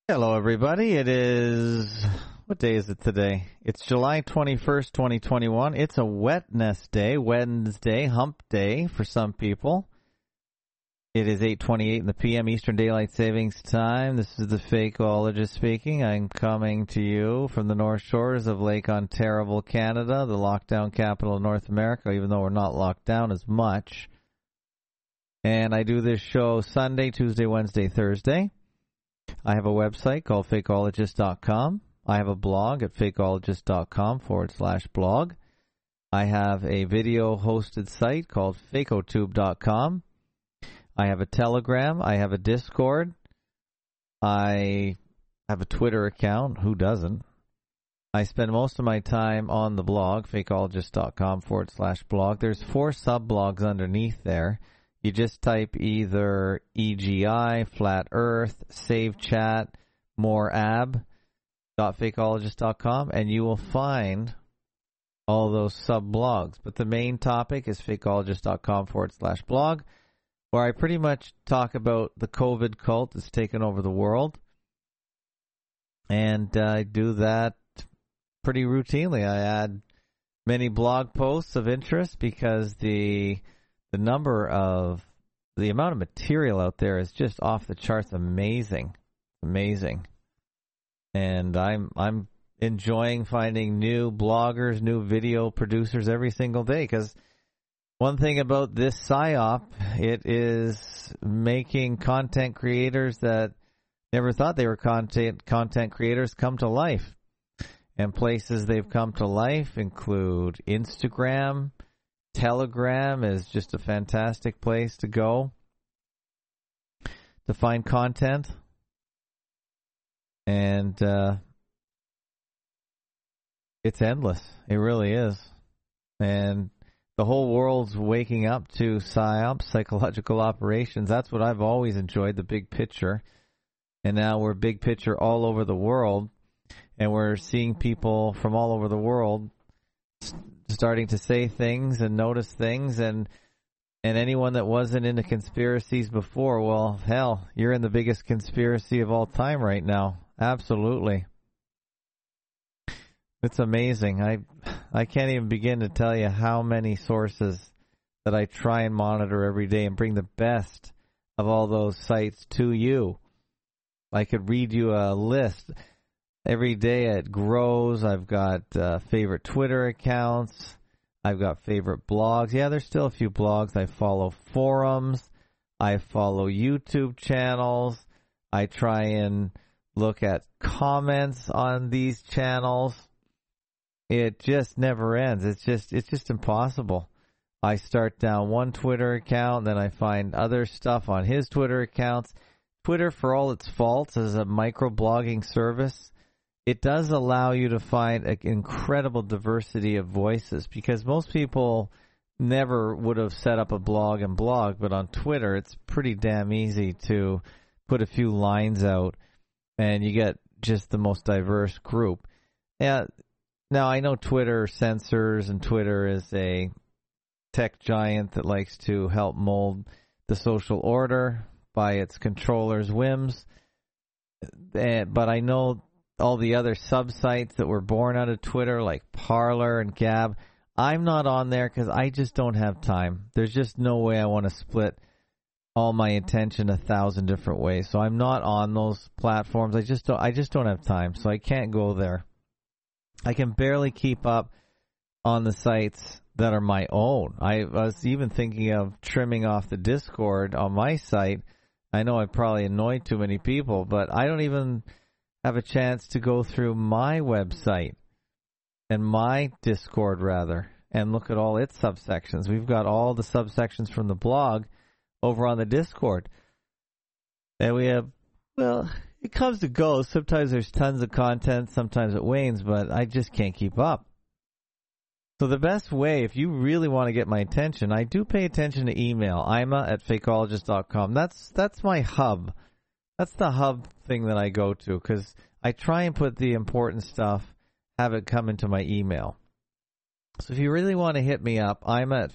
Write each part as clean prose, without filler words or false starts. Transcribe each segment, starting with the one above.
Hello, everybody. What day is it today? It's July 21st, 2021. It's a wetness day, Wednesday, hump day for some people. It is 8:28 in the p.m. Eastern Daylight Savings Time. This is the Fakeologist speaking. I'm coming to you from the North Shores of Lake Ontario, Canada, the lockdown capital of North America, even though we're not locked down as much. And I do this show Sunday, Tuesday, Wednesday, Thursday. I have a website called Fakeologist.com. I have a blog at Fakeologist.com/blog. I have a video hosted site called Fakotube.com. I have a Telegram. I have a Discord. I have a Twitter account. Who doesn't? I spend most of my time on the blog, Fakeologist.com/blog. There's 4 sub-blogs underneath there. You just type either EGI, Flat Earth, Save Chat, More Ab.fakeologist.com, and you will find all those sub-blogs. But the main topic is Fakeologist.com/blog, where I pretty much talk about the COVID cult that's taken over the world. And I do that pretty routinely. I add many blog posts of interest because the amount of material out there is just off the charts, amazing. And I'm enjoying finding new bloggers, new video producers every single day, because one thing about this PSYOP, it is making content creators that never thought they were content creators come to life. And places they've come to life include Instagram. Telegram is just a fantastic place to go to find content. And it's endless. It really is. And the whole world's waking up to PSYOPs, psychological operations. That's what I've always enjoyed, the big picture. And now we're big picture all over the world. And we're seeing people from all over the world starting to say things and notice things, and anyone that wasn't into conspiracies before, well, hell, you're in the biggest conspiracy of all time right now. Absolutely. It's amazing. I can't even begin to tell you how many sources that I try and monitor every day and bring the best of all those sites to you. I could read you a list. Every day it grows. I've got favorite Twitter accounts. I've got favorite blogs. Yeah, there's still a few blogs. I follow forums. I follow YouTube channels. I try and look at comments on these channels. It just never ends. It's just impossible. I start down one Twitter account, then I find other stuff on his Twitter accounts. Twitter, for all its faults, is a microblogging service. It does allow you to find an incredible diversity of voices, because most people never would have set up a blog and blog, but on Twitter it's pretty damn easy to put a few lines out and you get just the most diverse group. Yeah, now I know Twitter censors, and Twitter is a tech giant that likes to help mold the social order by its controllers' whims, but I know all the other sub-sites that were born out of Twitter, like Parler and Gab, I'm not on there because I just don't have time. There's just no way I want to split all my attention 1,000 different ways. So I'm not on those platforms. I just don't have time, so I can't go there. I can barely keep up on the sites that are my own. I was even thinking of trimming off the Discord on my site. I know I probably annoyed too many people, but I don't even have a chance to go through my website and my Discord, rather, and look at all its subsections. We've got all the subsections from the blog over on the Discord. And we have, well, it comes and goes. Sometimes there's tons of content, sometimes it wanes, but I just can't keep up. So the best way, if you really want to get my attention, I do pay attention to email, ima@fakeologist.com. That's my hub. That's the hub thing that I go to, because I try and put the important stuff, have it come into my email. So if you really want to hit me up, I'm at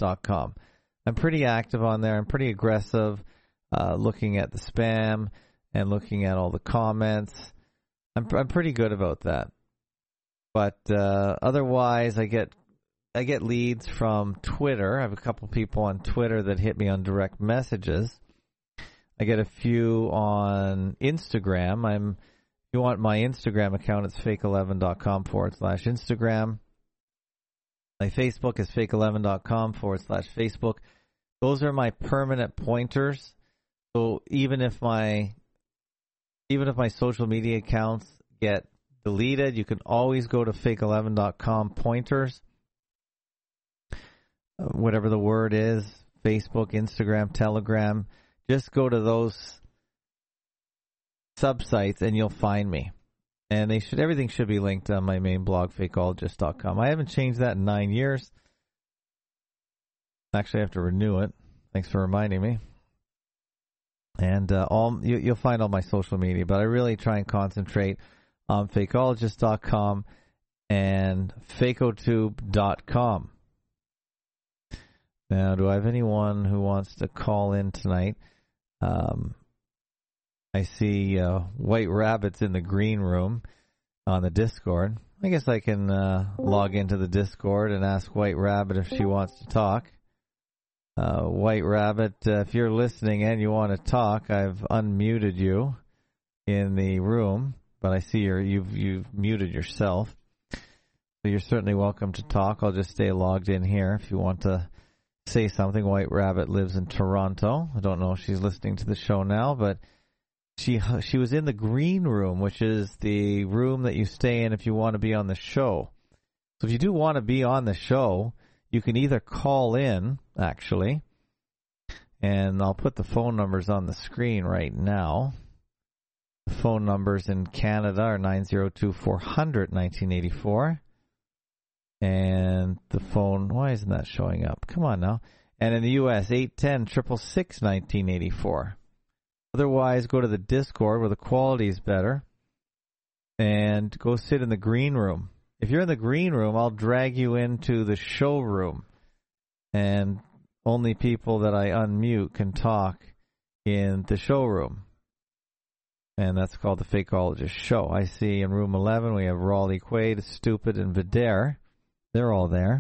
Fakeologist.com. I'm pretty active on there. I'm pretty aggressive, looking at the spam and looking at all the comments. I'm pretty good about that. But otherwise, I get leads from Twitter. I have a couple people on Twitter that hit me on direct messages. I get a few on Instagram. If you want my Instagram account, it's fake11.com/Instagram. My Facebook is fake11.com/Facebook. Those are my permanent pointers. So even if my social media accounts get deleted, you can always go to fake11.com pointers. Whatever the word is, Facebook, Instagram, Telegram, just go to those subsites and you'll find me. And everything should be linked on my main blog, fakeologist.com. I haven't changed that in 9 years. Actually, I have to renew it. Thanks for reminding me. And you'll find all my social media, but I really try and concentrate on fakeologist.com and fakeotube.com. Now, do I have anyone who wants to call in tonight? I see White Rabbit's in the green room on the Discord. I guess I can log into the Discord and ask White Rabbit if she wants to talk. White Rabbit, if you're listening and you want to talk, I've unmuted you in the room, but I see you've muted yourself. So you're certainly welcome to talk. I'll just stay logged in here if you want to say something. White Rabbit lives in Toronto. I don't know if she's listening to the show now, but she was in the green room, which is the room that you stay in if you want to be on the show. So if you do want to be on the show, you can either call in, actually, and I'll put the phone numbers on the screen right now. The phone numbers in Canada are 902-400-1984. And the phone, why isn't that showing up? Come on now. And in the U.S., 810-666-1984. Otherwise, go to the Discord where the quality is better and go sit in the green room. If you're in the green room, I'll drag you into the showroom, and only people that I unmute can talk in the showroom. And that's called the Fakeologist Show. I see in room 11 we have Raleigh, Quaid, Stupid, and Vidaire. They're all there.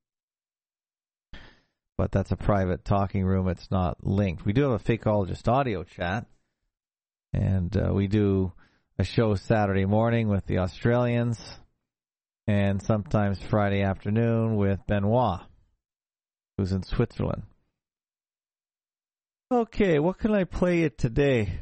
But that's a private talking room. It's not linked. We do have a Fakeologist audio chat. And we do a show Saturday morning with the Australians. And sometimes Friday afternoon with Benoit, who's in Switzerland. Okay, what can I play you today?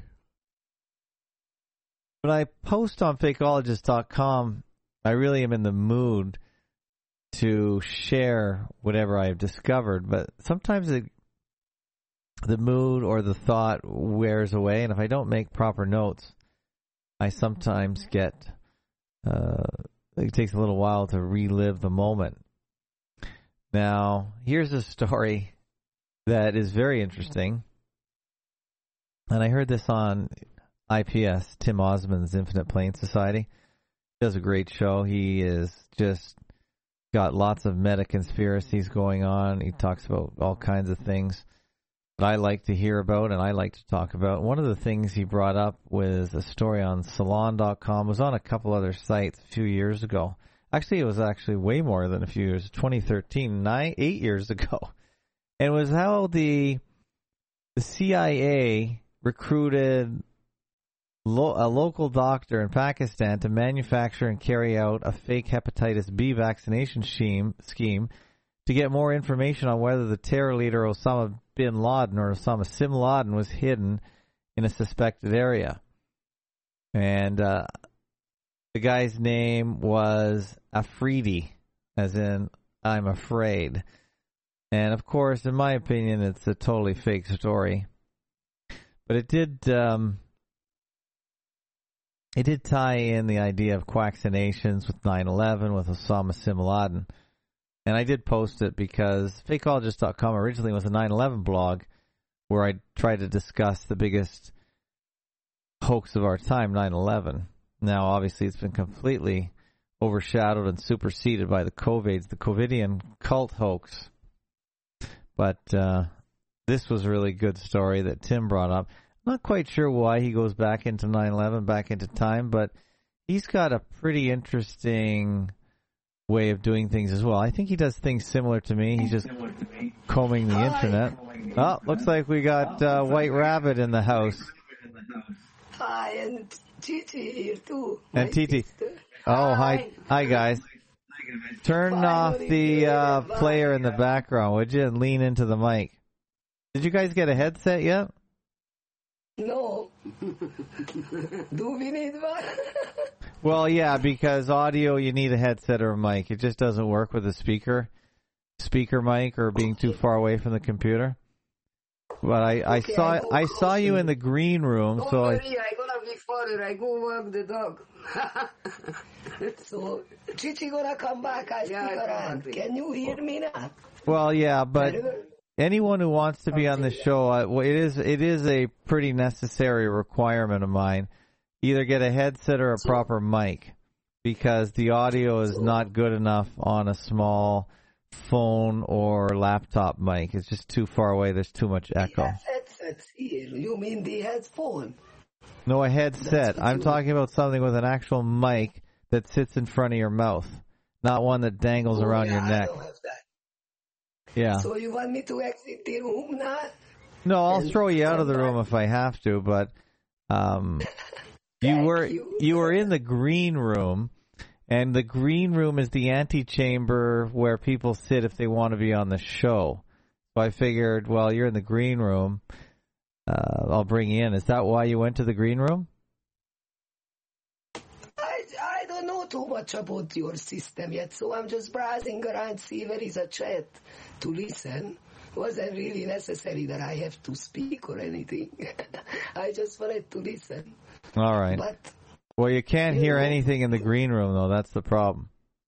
When I post on fakeologist.com, I really am in the mood to share whatever I've discovered, but sometimes the mood or the thought wears away, and if I don't make proper notes, I sometimes get... it takes a little while to relive the moment. Now, here's a story that is very interesting. And I heard this on IPS, Tim Osmond's Infinite Plane Society. He does a great show. He is just got lots of meta conspiracies going on. He talks about all kinds of things that I like to hear about and I like to talk about. One of the things he brought up was a story on Salon.com. It was on a couple other sites a few years ago. Actually, it was way more than a few years. 2013, 8 years ago. And it was how the CIA recruited a local doctor in Pakistan to manufacture and carry out a fake hepatitis B vaccination scheme to get more information on whether the terror leader Osama bin Laden or Osama Sim Laden was hidden in a suspected area. And the guy's name was Afridi, as in I'm afraid. And of course, in my opinion, it's a totally fake story. But it did tie in the idea of quaccinations with 9/11, with Osama Sim Laden. And I did post it because fakeologist.com originally was a 9/11 blog where I tried to discuss the biggest hoax of our time, 9/11. Now, obviously, it's been completely overshadowed and superseded by the COVIDian cult hoax. But this was a really good story that Tim brought up. Not quite sure why he goes back into 9/11, back into time, but he's got a pretty interesting way of doing things as well. I think he does things similar to me. He's just combing the internet. Oh, looks like we got White Rabbit in the house. Hi, and Titi here too. And Titi. Oh, hi guys. Turn off the player in the background, would you, and lean into the mic. Did you guys get a headset yet? No. Do we need one? Well, yeah, because audio, you need a headset or a mic. It just doesn't work with a speaker mic or being too far away from the computer. But I saw you in the green room, Don't so worry, I'm gonna be further. I go walk the dog. So Chichi gonna come back. I stick around. Can you hear me now? well, yeah, but anyone who wants to be on the show, it is a pretty necessary requirement of mine. Either get a headset or a proper mic, because the audio is not good enough on a small phone or laptop mic. It's just too far away. There's too much echo. Headsets here. You mean the headphone? No, a headset. I'm talking about something with an actual mic that sits in front of your mouth, not one that dangles around your neck. I don't have that. Yeah. So you want me to exit the room now? No, I'll throw you out of the room if I have to, but you were in the green room, and the green room is the antechamber where people sit if they want to be on the show. So I figured, well, you're in the green room, I'll bring you in. Is that why you went to the green room? I don't know too much about your system yet, so I'm just browsing around, see if there is a chat to listen. Wasn't really necessary that I have to speak or anything. I just wanted to listen. All right. But well, you can't hear anything in the green room, though. That's the problem.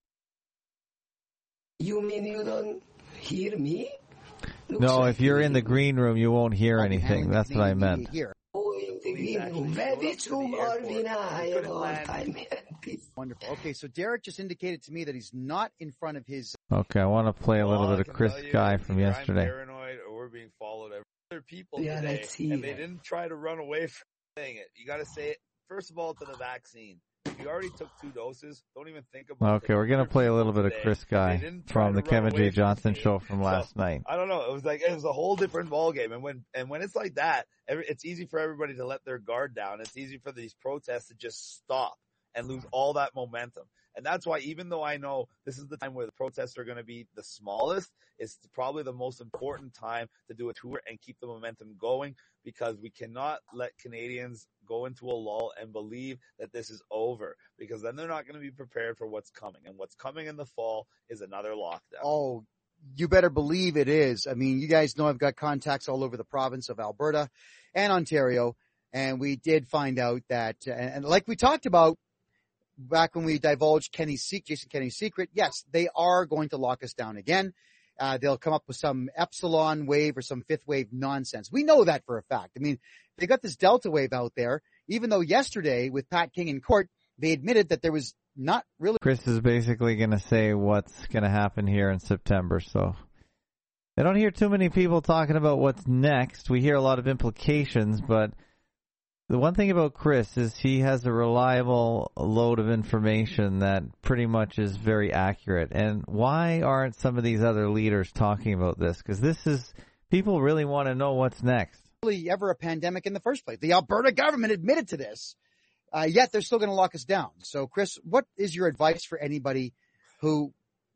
You mean you don't hear me? No, if you're in the green room, you won't hear anything. That's what I meant. Oh, in the green room. Which room are we now? I have a hard time. Wonderful. Okay, so Derek just indicated to me that he's not in front of his... Okay, I want to play a little bit of Chris Guy from yesterday. I'm paranoid, or we're being followed. Other people Yeah, today, let's see and they that. didn't try to run away from saying it. You got to say it, first of all, to the vaccine. If you already took 2 doses, don't even think about it. Okay, we're going to play a little bit of Chris Guy from the Kevin J. Johnson show from last night. I don't know. It was a whole different ballgame. And when it's like that, it's easy for everybody to let their guard down. It's easy for these protests to just stop and lose all that momentum. And that's why, even though I know this is the time where the protests are going to be the smallest, it's probably the most important time to do a tour and keep the momentum going, because we cannot let Canadians go into a lull and believe that this is over, because then they're not going to be prepared for what's coming. And what's coming in the fall is another lockdown. Oh, you better believe it is. I mean, you guys know I've got contacts all over the province of Alberta and Ontario, and we did find out that, and like we talked about back when we divulged Jason Kenney's secret, yes, they are going to lock us down again. They'll come up with some epsilon wave or some fifth wave nonsense. We know that for a fact. I mean, they got this Delta wave out there, even though yesterday with Pat King in court, they admitted that there was not really. Chris is basically going to say what's going to happen here in September. So I don't hear too many people talking about what's next. We hear a lot of implications, but the one thing about Chris is he has a reliable load of information that pretty much is very accurate. And why aren't some of these other leaders talking about this? Because people really want to know what's next. Really ever a pandemic in the first place. The Alberta government admitted to this, yet they're still going to lock us down. So, Chris, what is your advice for anybody who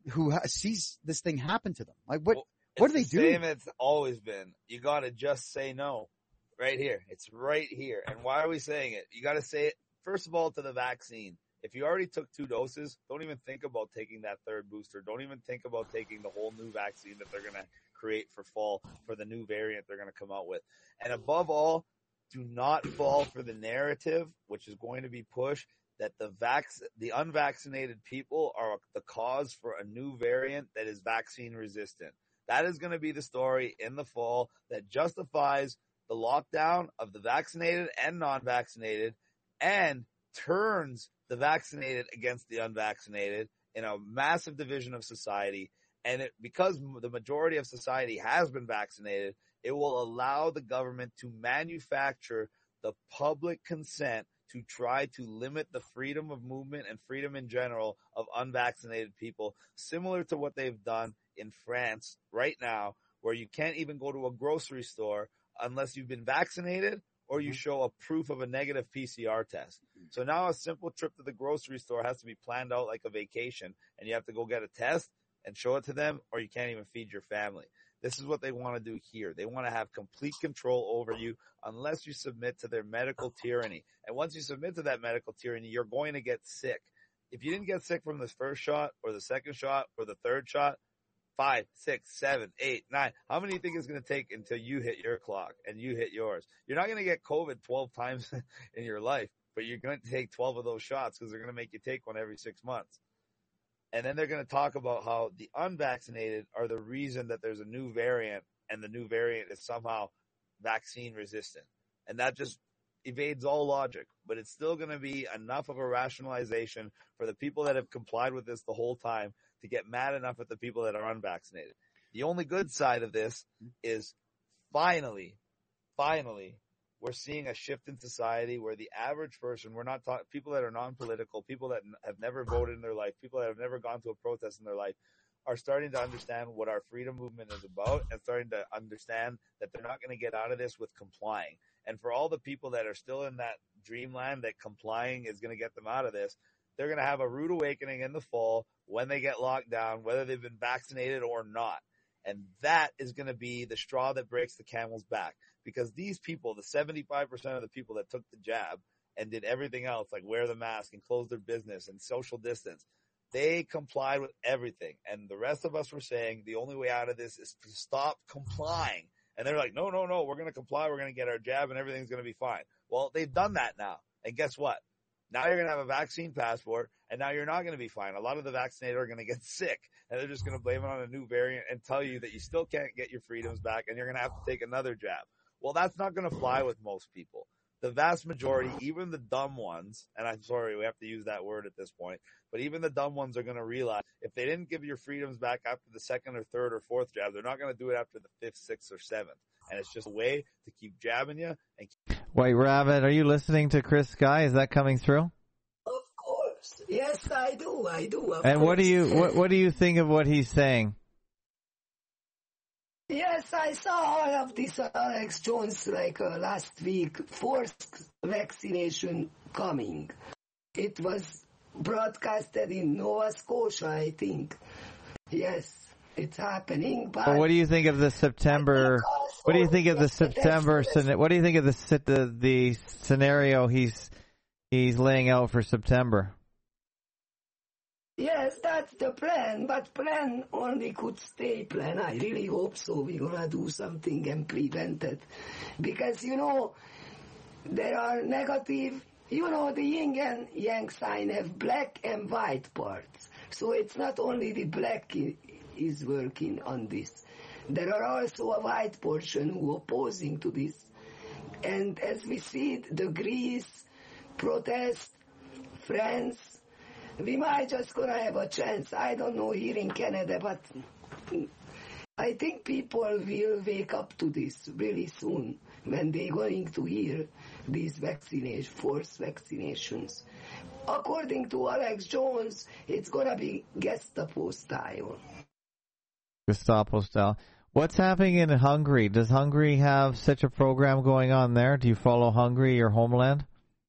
sees this thing happen to them? Like, what do they do? Same as it's always been. You got to just say no. Right here. It's right here. And why are we saying it? You got to say it, first of all, to the vaccine. If you already took 2 doses, don't even think about taking that 3rd booster. Don't even think about taking the whole new vaccine that they're going to create for fall, for the new variant they're going to come out with. And above all, do not fall for the narrative, which is going to be pushed, that the unvaccinated people are the cause for a new variant that is vaccine resistant. That is going to be the story in the fall that justifies the lockdown of the vaccinated and non-vaccinated, and turns the vaccinated against the unvaccinated in a massive division of society. And because the majority of society has been vaccinated, It will allow the government to manufacture the public consent to try to limit the freedom of movement and freedom in general of unvaccinated people, similar to what they've done in France right now, where you can't even go to a grocery store unless you've been vaccinated or you show a proof of a negative PCR test. So now a simple trip to the grocery store has to be planned out like a vacation, and you have to go get a test and show it to them, or you can't even feed your family. This is what they want to do here. They want to have complete control over you unless you submit to their medical tyranny. And once you submit to that medical tyranny, you're going to get sick. If you didn't get sick from the first shot or the second shot or the third shot, 5, 6, 7, 8, 9. How many do you think it's going to take until you hit your clock and you hit yours? You're not going to get COVID 12 times in your life, but you're going to take 12 of those shots because they're going to make you take one every 6 months. And then they're going to talk about how the unvaccinated are the reason that there's a new variant, and the new variant is somehow vaccine resistant. And that just evades all logic, but it's still going to be enough of a rationalization for the people that have complied with this the whole time to get mad enough at the people that are unvaccinated. The only good side of this is finally, we're seeing a shift in society where the average person, we're not talking, people that are non-political, people that have never voted in their life, people that have never gone to a protest in their life, are starting to understand what our freedom movement is about and starting to understand that they're not going to get out of this with complying. And for all the people that are still in that dreamland that complying is going to get them out of this, they're going to have a rude awakening in the fall when they get locked down, whether they've been vaccinated or not. And that is going to be the straw that breaks the camel's back, because these people, the 75% of the people that took the jab and did everything else, like wear the mask and close their business and social distance, they complied with everything. And the rest of us were saying the only way out of this is to stop complying. And they're like, no, we're going to comply. We're going to get our jab and everything's going to be fine. Well, they've done that now. And guess what? Now you're going to have a vaccine passport, and now you're not going to be fine. A lot of the vaccinated are going to get sick, and they're just going to blame it on a new variant and tell you that you still can't get your freedoms back, and you're going to have to take another jab. Well, that's not going to fly with most people. The vast majority, even the dumb ones, and I'm sorry, we have to use that word at this point, but even the dumb ones are going to realize if they didn't give your freedoms back after the second or third or fourth jab, they're not going to do it after the fifth, sixth, or seventh. And it's just a way to keep jabbing you. Wait, Ravid, are you listening to Chris Sky? Is that coming through? Of course. Yes, I do. And what do you think of what he's saying? Yes, I saw all of this Alex Jones last week, forced vaccination coming. It was broadcasted in Nova Scotia, I think. Yes, it's happening. But what do you think of the September? What do you think of the September? What do you think of the scenario he's laying out for September? Yes, that's the plan, but plan only could stay plan. I really hope so. We're going to do something and prevent it. Because, there are negative, the yin and yang sign have black and white parts. So it's not only the black is working on this. There are also a white portion who are opposing to this. And as we see the Greece protest, France, we might just gonna have a chance. I don't know here in Canada, but I think people will wake up to this really soon when they're going to hear these forced vaccinations. According to Alex Jones, it's gonna be Gestapo style. Gestapo style. What's happening in Hungary? Does Hungary have such a program going on there? Do you follow Hungary, your homeland?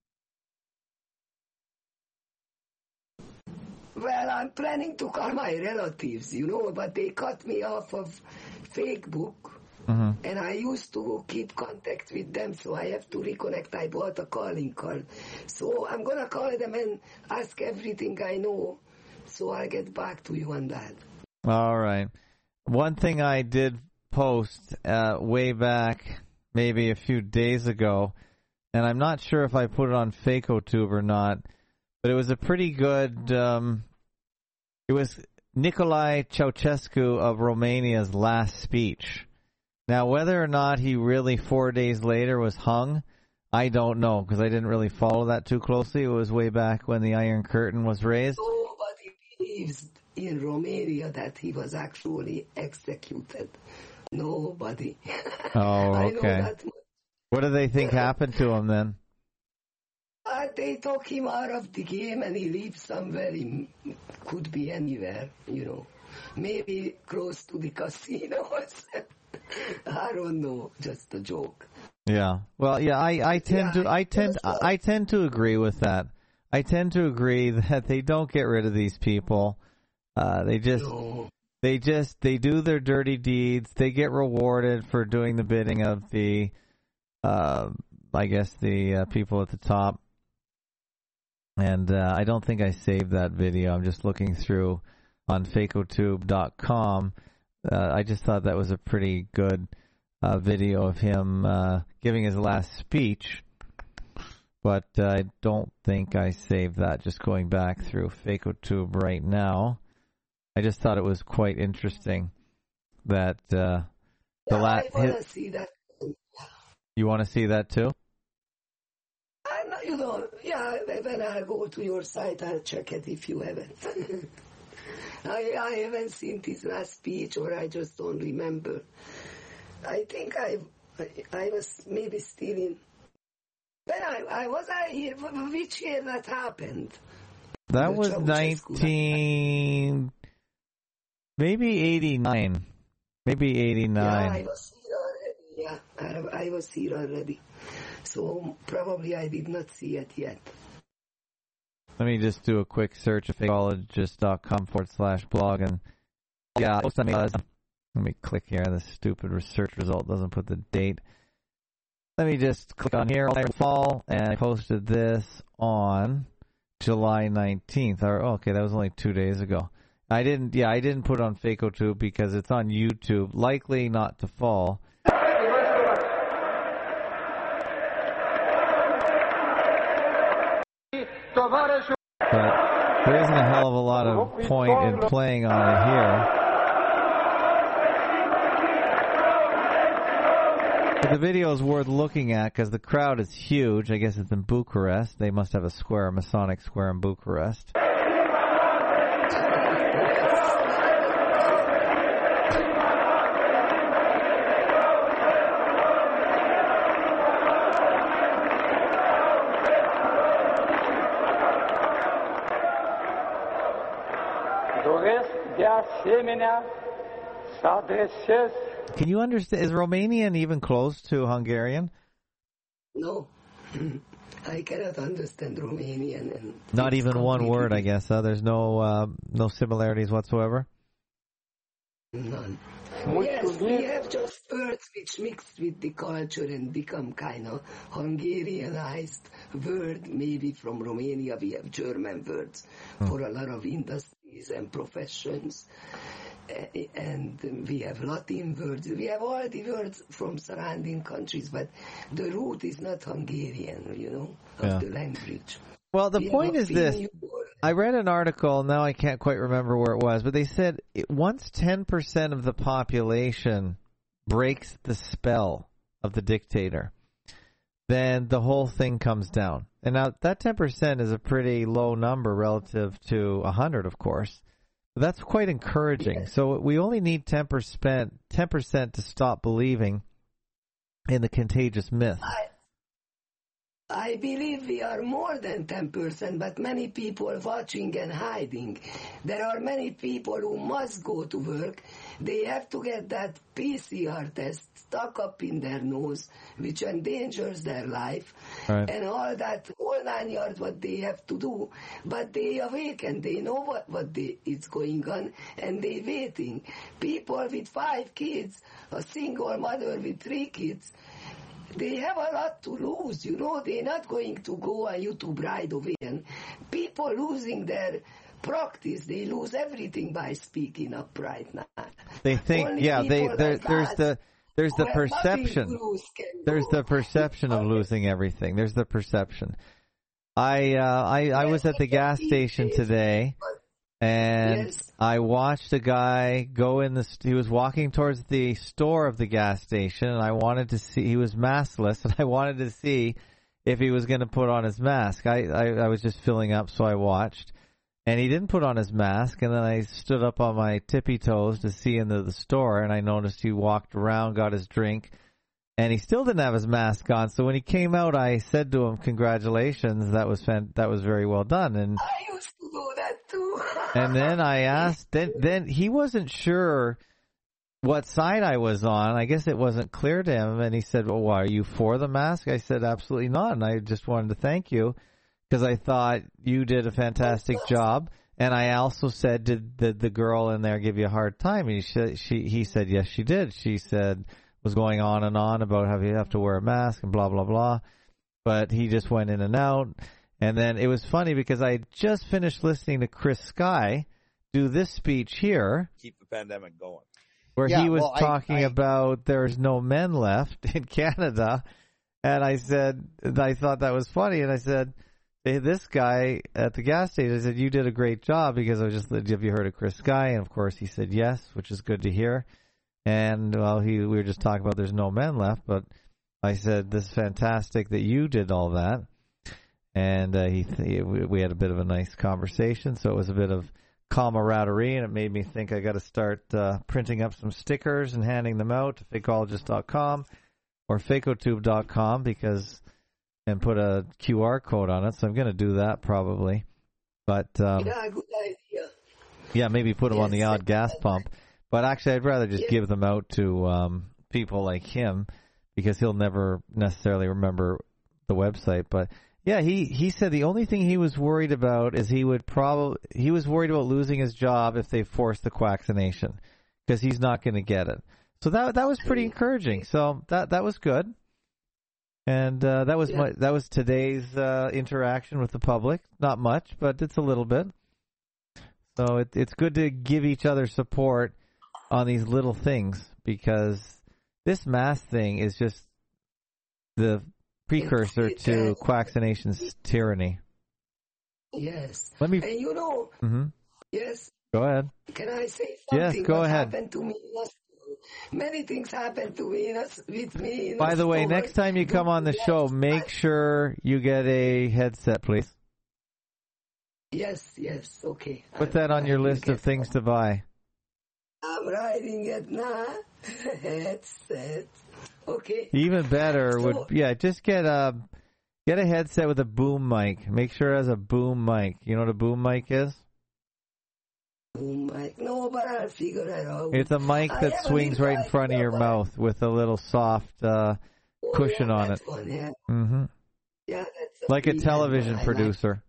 Well, I'm planning to call my relatives, but they cut me off of Facebook. Mm-hmm. And I used to keep contact with them, so I have to reconnect. I bought a calling card. So I'm going to call them and ask everything I know, so I'll get back to you on that. All right. One thing I did post way back, maybe a few days ago, and I'm not sure if I put it on FakeOTube or not, but it was a pretty good... it was Nicolae Ceausescu of Romania's last speech. Now, whether or not he really 4 days later was hung, I don't know, because I didn't really follow that too closely. It was way back when the Iron Curtain was raised. Nobody believes in Romania that he was actually executed. Nobody. Oh, I know okay. that much. What do they think happened to him then? They took him out of the game and he lives somewhere. He could be anywhere, Maybe close to the casinos. I don't know. Just a joke. Yeah. Well, yeah, I tend to agree with that. I tend to agree that they don't get rid of these people. They do their dirty deeds. They get rewarded for doing the bidding of the, I guess the people at the top. And I don't think I saved that video. I'm just looking through on fakotube.com. I just thought that was a pretty good video of him giving his last speech. But I don't think I saved that. Just going back through Fakotube right now. I just thought it was quite interesting that I want to see that. You want to see that too? When I go to your site, I'll check it if you haven't. I haven't seen his last speech, or I just don't remember. I think I was maybe still in. When was I here? Which year that happened? That was 19, maybe 89. Maybe 89. Yeah, I was here already. Yeah, I was here already. So probably I did not see it yet. Let me just do a quick search of fakeologist.com/blog and yeah, let me click here. The stupid research result doesn't put the date. Let me just click on here. Fall, and I posted this on July 19th. Okay, that was only 2 days ago. I didn't put it on Fakotube because it's on YouTube, likely not to fall. But there isn't a hell of a lot of point in playing on it here. But the video is worth looking at because the crowd is huge. I guess it's in Bucharest. They must have a Masonic square in Bucharest. Can you understand? Is Romanian even close to Hungarian? No. I cannot understand Romanian. And not even one word, I guess. There's no similarities whatsoever? None. Yes, we have just words which mixed with the culture and become kind of Hungarianized word. Maybe from Romania we have German words for a lot of industries and professions. And we have Latin words. We have all the words from surrounding countries, but the root is not Hungarian, of the language. Well, the point is this. I read an article, now I can't quite remember where it was, but they said once 10% of the population breaks the spell of the dictator, then the whole thing comes down. And now that 10% is a pretty low number relative to 100, of course. But that's quite encouraging. Yes. So we only need 10% to stop believing in the contagious myth. I believe we are more than 10%, but many people watching and hiding. There are many people who must go to work. They have to get that PCR test stuck up in their nose, which endangers their life, right. And all that whole 9 yards what they have to do. But they awake and they know what is going on, and they waiting. People with 5 kids, a single mother with 3 kids, they have a lot to lose, They're not going to go on YouTube right away. And people losing their practice, they lose everything by speaking up right now. They think, there's the perception. There's the perception of losing everything. There's the perception. I was at the gas station today, and I watched a guy go he was walking towards the store of the gas station, and I wanted to see, he was maskless, and I wanted to see if he was going to put on his mask. I was just filling up, so I watched. and he didn't put on his mask. And then I stood up on my tippy toes to see into the store, and I noticed he walked around, got his drink, and he still didn't have his mask on. So when he came out, I said to him, "Congratulations, that was very well done." And I used to do that too. and then I asked, then he wasn't sure what side I was on. I guess it wasn't clear to him, and he said, "Well, why, are you for the mask?" I said, "Absolutely not, and I just wanted to thank you because I thought you did a fantastic job." And I also said, "Did the girl in there give you a hard time?" And he said, "Yes, she did." She said, was going on and on about how you have to wear a mask and blah, blah, blah. But he just went in and out. And then it was funny because I had just finished listening to Chris Sky do this speech here. Keep the pandemic going. Where he was talking about there's no men left in Canada. And I said, I thought that was funny. And I said, hey, this guy at the gas station, I said, you did a great job because I was just, have you heard of Chris Sky? And of course he said yes, which is good to hear. And well, we were just talking about there's no men left, but I said, this is fantastic that you did all that. And we had a bit of a nice conversation. So it was a bit of camaraderie, and it made me think I got to start printing up some stickers and handing them out to fakeologist.com or fakotube.com and put a QR code on it. So I'm going to do that probably. But yeah, good idea. Yeah, maybe put them on the odd gas pump. But actually, I'd rather just give them out to people like him because he'll never necessarily remember the website. But yeah, he said the only thing he was worried about is he was worried about losing his job if they forced the quaccination because he's not going to get it. So that was pretty encouraging. So that was good. And that was today's interaction with the public. Not much, but it's a little bit. So it's good to give each other support on these little things because this mask thing is just the precursor to quaccination's tyranny. Yes. Let me. And you know, yes. Go ahead. Can I say something? Yes, go ahead. Happened to me? Many things happened to me with me. By the way, next time you come on the show, make sure you get a headset, please. Yes, okay. Put that on your list of things to buy. I'm writing it now. Headset. Okay. Even better just get a headset with a boom mic. Make sure it has a boom mic. You know what a boom mic is? Boom mic. No, but I'll figure it out. It's a mic that swings right in front of your mouth with a little soft cushion on it. One, yeah. Mm-hmm. Yeah, that's like a television producer.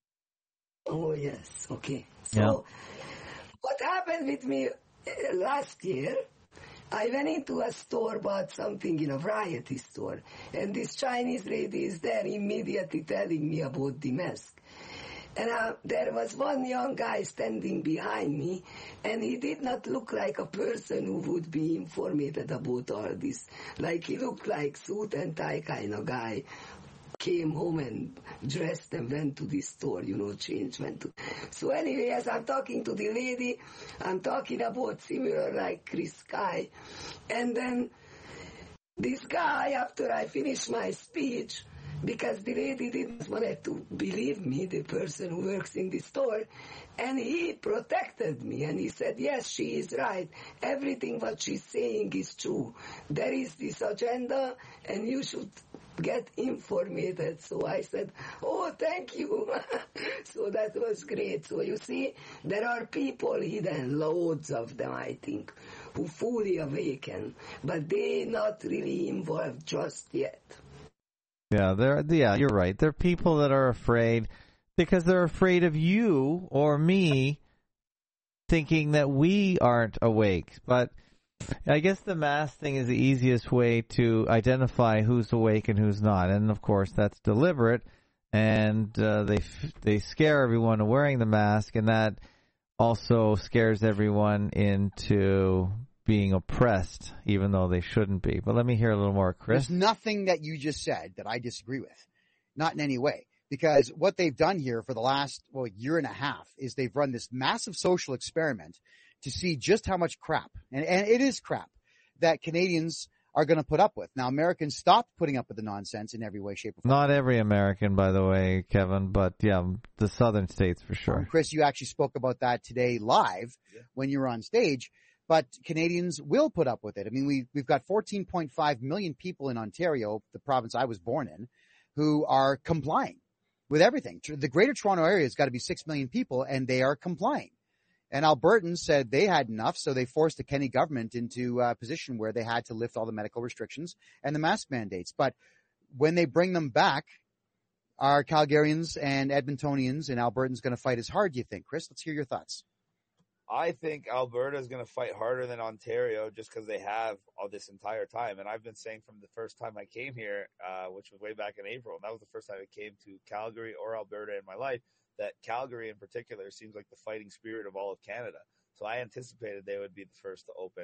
Oh, yes. Okay. So, what happened with me last year, I went into a store, bought something in a variety store, and this Chinese lady is there immediately telling me about the mask. And there was one young guy standing behind me, and he did not look like a person who would be informed about all this. Like he looked like suit and tie kind of guy. Came home and dressed and went to the store, changed, went to. So anyway, as I'm talking to the lady, I'm talking about similar like Chris Sky. And then this guy, after I finished my speech, because the lady didn't want to believe me, the person who works in the store, and he protected me, and he said, yes, she is right. Everything what she's saying is true. There is this agenda, and you should get informed. So I said, oh, thank you. So that was great. So you see, there are people hidden, loads of them, I think, who fully awaken, but they not really involved just yet. Yeah, you're right. There are people that are afraid because they're afraid of you or me thinking that we aren't awake. But I guess the mask thing is the easiest way to identify who's awake and who's not. And, of course, that's deliberate. And they scare everyone wearing the mask, and that also scares everyone into being oppressed, even though they shouldn't be. But let me hear a little more, Chris. There's nothing that you just said that I disagree with. Not in any way. Because what they've done here for the last, year and a half is they've run this massive social experiment to see just how much crap, and it is crap, that Canadians are going to put up with. Now, Americans stopped putting up with the nonsense in every way, shape, or form. Not every American, by the way, Kevin, but yeah, the southern states for sure. Chris, you actually spoke about that today live when you were on stage, but Canadians will put up with it. I mean, we've got 14.5 million people in Ontario, the province I was born in, who are complying with everything. The Greater Toronto area has got to be 6 million people, and they are complying. And Albertans said they had enough, so they forced the Kenney government into a position where they had to lift all the medical restrictions and the mask mandates. But when they bring them back, are Calgarians and Edmontonians and Albertans going to fight as hard, do you think? Chris, let's hear your thoughts. I think Alberta is going to fight harder than Ontario just because they have all this entire time. And I've been saying from the first time I came here, which was way back in April, and that was the first time I came to Calgary or Alberta in my life, that Calgary in particular seems like the fighting spirit of all of Canada. So I anticipated they would be the first to open.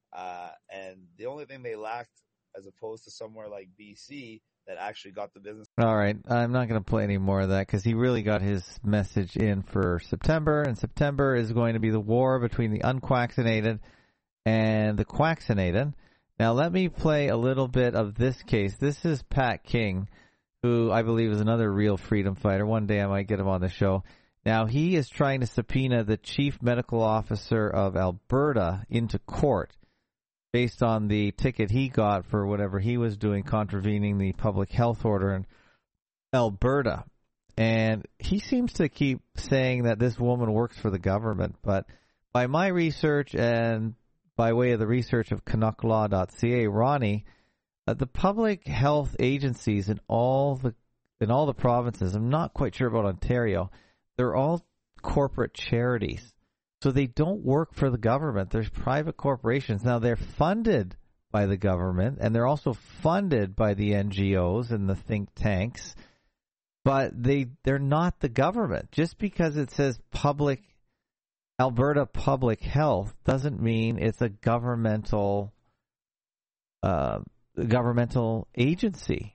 And the only thing they lacked, as opposed to somewhere like BC that actually got the business. All right. I'm not going to play any more of that because he really got his message in for September. And September is going to be the war between the unquaccinated and the quaccinated. Now, let me play a little bit of this case. This is Pat King, who I believe is another real freedom fighter. One day I might get him on the show. Now, he is trying to subpoena the chief medical officer of Alberta into court based on the ticket he got for whatever he was doing, contravening the public health order in Alberta. And he seems to keep saying that this woman works for the government. But by my research and by way of the research of CanuckLaw.ca, Ronnie, the public health agencies in all the provinces, I'm not quite sure about Ontario, they're all corporate charities. So they don't work for the government. There's private corporations. Now, they're funded by the government, and they're also funded by the NGOs and the think tanks, but they're not the government. Just because it says Alberta Public Health doesn't mean it's a governmental agency.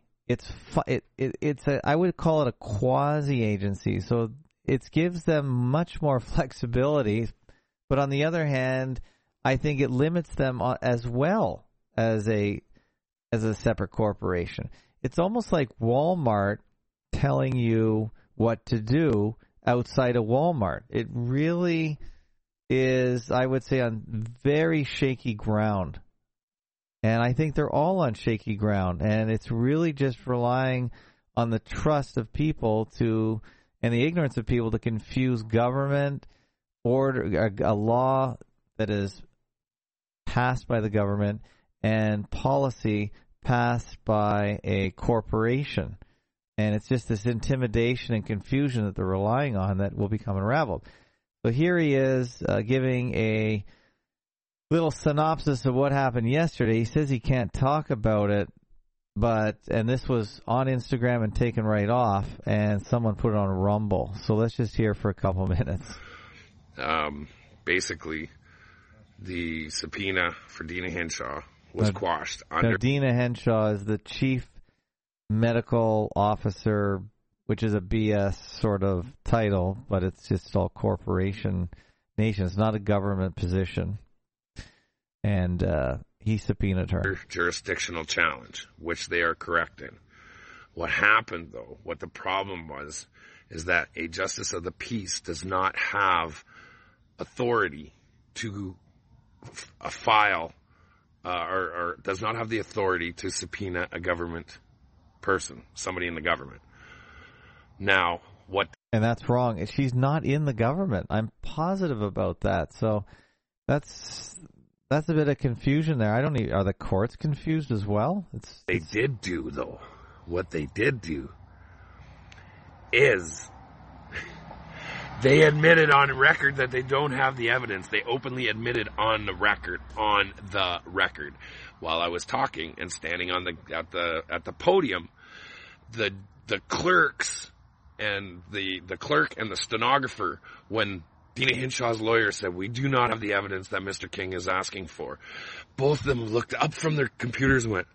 I would call it a quasi-agency. So it gives them much more flexibility, but on the other hand, I think it limits them as well as a separate corporation. It's almost like Walmart telling you what to do outside of Walmart. It really is, I would say, on very shaky ground. And I think they're all on shaky ground, and it's really just relying on the trust of people and the ignorance of people to confuse government order, a law that is passed by the government, and policy passed by a corporation. And it's just this intimidation and confusion that they're relying on that will become unraveled. So here he is giving a little synopsis of what happened yesterday. He says he can't talk about it, and this was on Instagram and taken right off, and someone put it on Rumble. So let's just hear for a couple minutes. Basically, the subpoena for Deena Hinshaw was quashed. Deena Hinshaw is the chief medical officer, which is a BS sort of title, but it's just all corporation nation. It's not a government position. And he subpoenaed her. Jurisdictional challenge, which they are correct in. What happened, though, what the problem was, is that a justice of the peace does not have authority to file or does not have the authority to subpoena a government person, somebody in the government. Now, what... And that's wrong. She's not in the government. I'm positive about that. So that's a bit of confusion there. Are the courts confused as well? They did do, though. What they did do is they admitted on record that they don't have the evidence. They openly admitted on the record. While I was talking and standing on at the podium, the clerks and the clerk and the stenographer, when Deena Hinshaw's lawyer said, "We do not have the evidence that Mr. King is asking for," both of them looked up from their computers and went,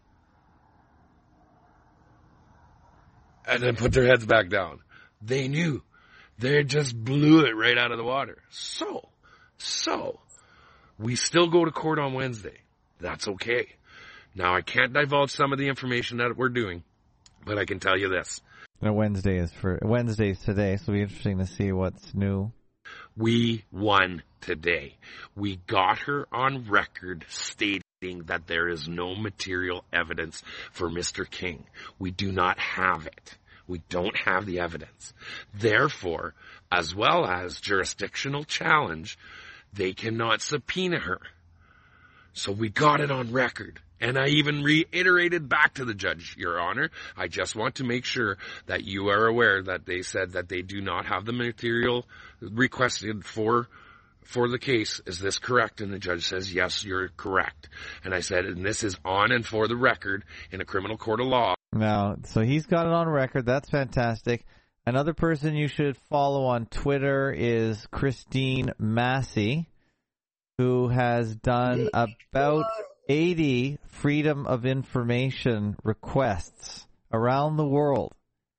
and then put their heads back down. They knew. They just blew it right out of the water. So, we still go to court on Wednesday. That's okay. Now, I can't divulge some of the information that we're doing, but I can tell you this. Wednesday's today, so it'll be interesting to see what's new. We won today. We got her on record stating that there is no material evidence for Mr. King. We do not have it. We don't have the evidence. Therefore, as well as jurisdictional challenge, they cannot subpoena her. So we got it on record. And I even reiterated back to the judge, Your Honor, I just want to make sure that you are aware that they said that they do not have the material requested for the case. Is this correct? And the judge says, yes, you're correct. And I said, and this is on and for the record in a criminal court of law. Now, so he's got it on record. That's fantastic. Another person you should follow on Twitter is Christine Massey, who has done about 80 Freedom of Information requests around the world.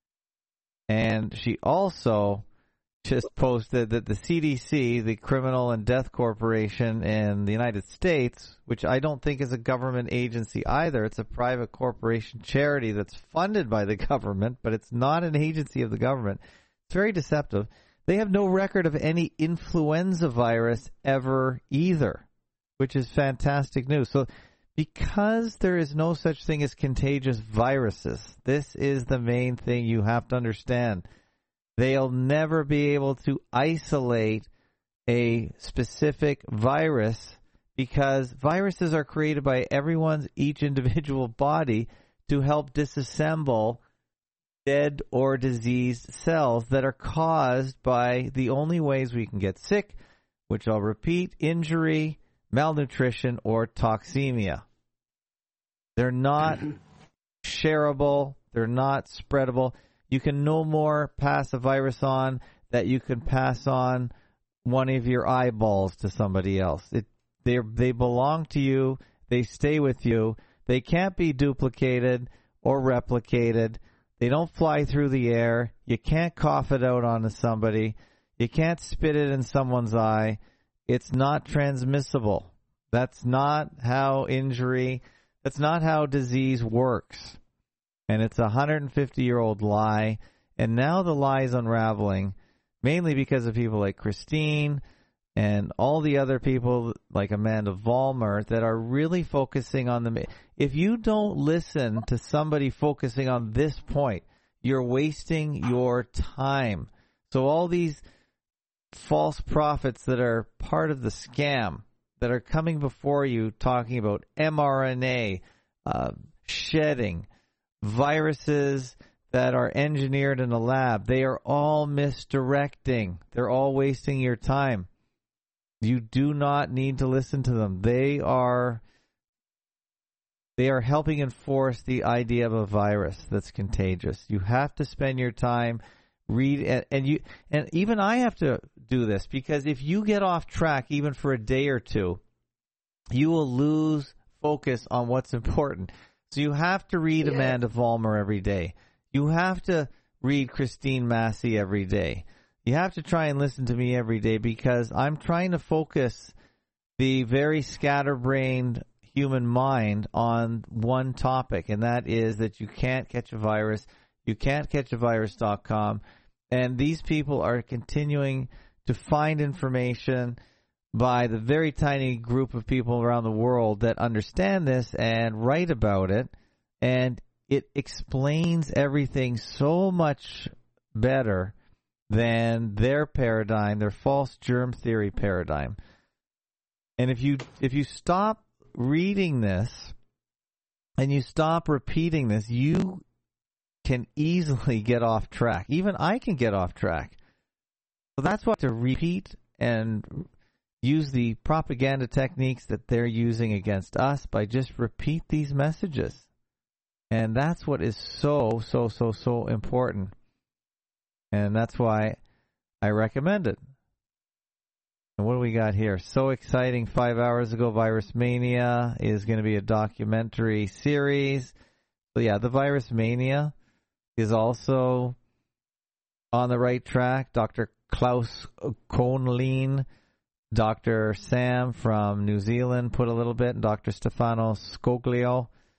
And she also just posted that the CDC, the Criminal and Death Corporation in the United States, which I don't think is a government agency either, it's a private corporation charity that's funded by the government, but it's not an agency of the government. It's very deceptive. They have no record of any influenza virus ever either, which is fantastic news. So because there is no such thing as contagious viruses, this is the main thing you have to understand. They'll never be able to isolate a specific virus because viruses are created by each individual body to help disassemble dead or diseased cells that are caused by the only ways we can get sick, which I'll repeat, injury, malnutrition, or toxemia. They're not shareable. They're not spreadable. You can no more pass a virus on that you can pass on one of your eyeballs to somebody else. They belong to you. They stay with you. They can't be duplicated or replicated. They don't fly through the air. You can't cough it out onto somebody. You can't spit it in someone's eye. It's not transmissible. That's not how that's not how disease works. And it's a 150-year-old lie. And now the lie is unraveling, mainly because of people like Christine and all the other people like Amanda Vollmer that are really focusing on the... If you don't listen to somebody focusing on this point, you're wasting your time. So all these false prophets that are part of the scam that are coming before you talking about mRNA, shedding, viruses that are engineered in a lab, they are all misdirecting. They're all wasting your time. You do not need to listen to them. They are helping enforce the idea of a virus that's contagious. You have to spend your time read and even I have to do this, because if you get off track even for a day or two, you will lose focus on what's important. So you have to read Amanda Vollmer every day. You have to read Christine Massey every day. You have to try and listen to me every day, because I'm trying to focus the very scatterbrained human mind on one topic, and that is that you can't catch a virus. You can't catch a virus.com. And these people are continuing to find information by the very tiny group of people around the world that understand this and write about it. And it explains everything so much better than their paradigm, their false germ theory paradigm. And if you stop reading this and you stop repeating this, you can easily get off track. Even I can get off track. So that's why to repeat and use the propaganda techniques that they're using against us by just repeat these messages. And that's what is so important. And that's why I recommend it. And what do we got here? So exciting. 5 hours ago, Virus Mania is going to be a documentary series. So yeah, the Virus Mania is also on the right track. Dr. Klaus Kohnlein, Dr. Sam from New Zealand put a little bit, and Dr. Stefano Scoglio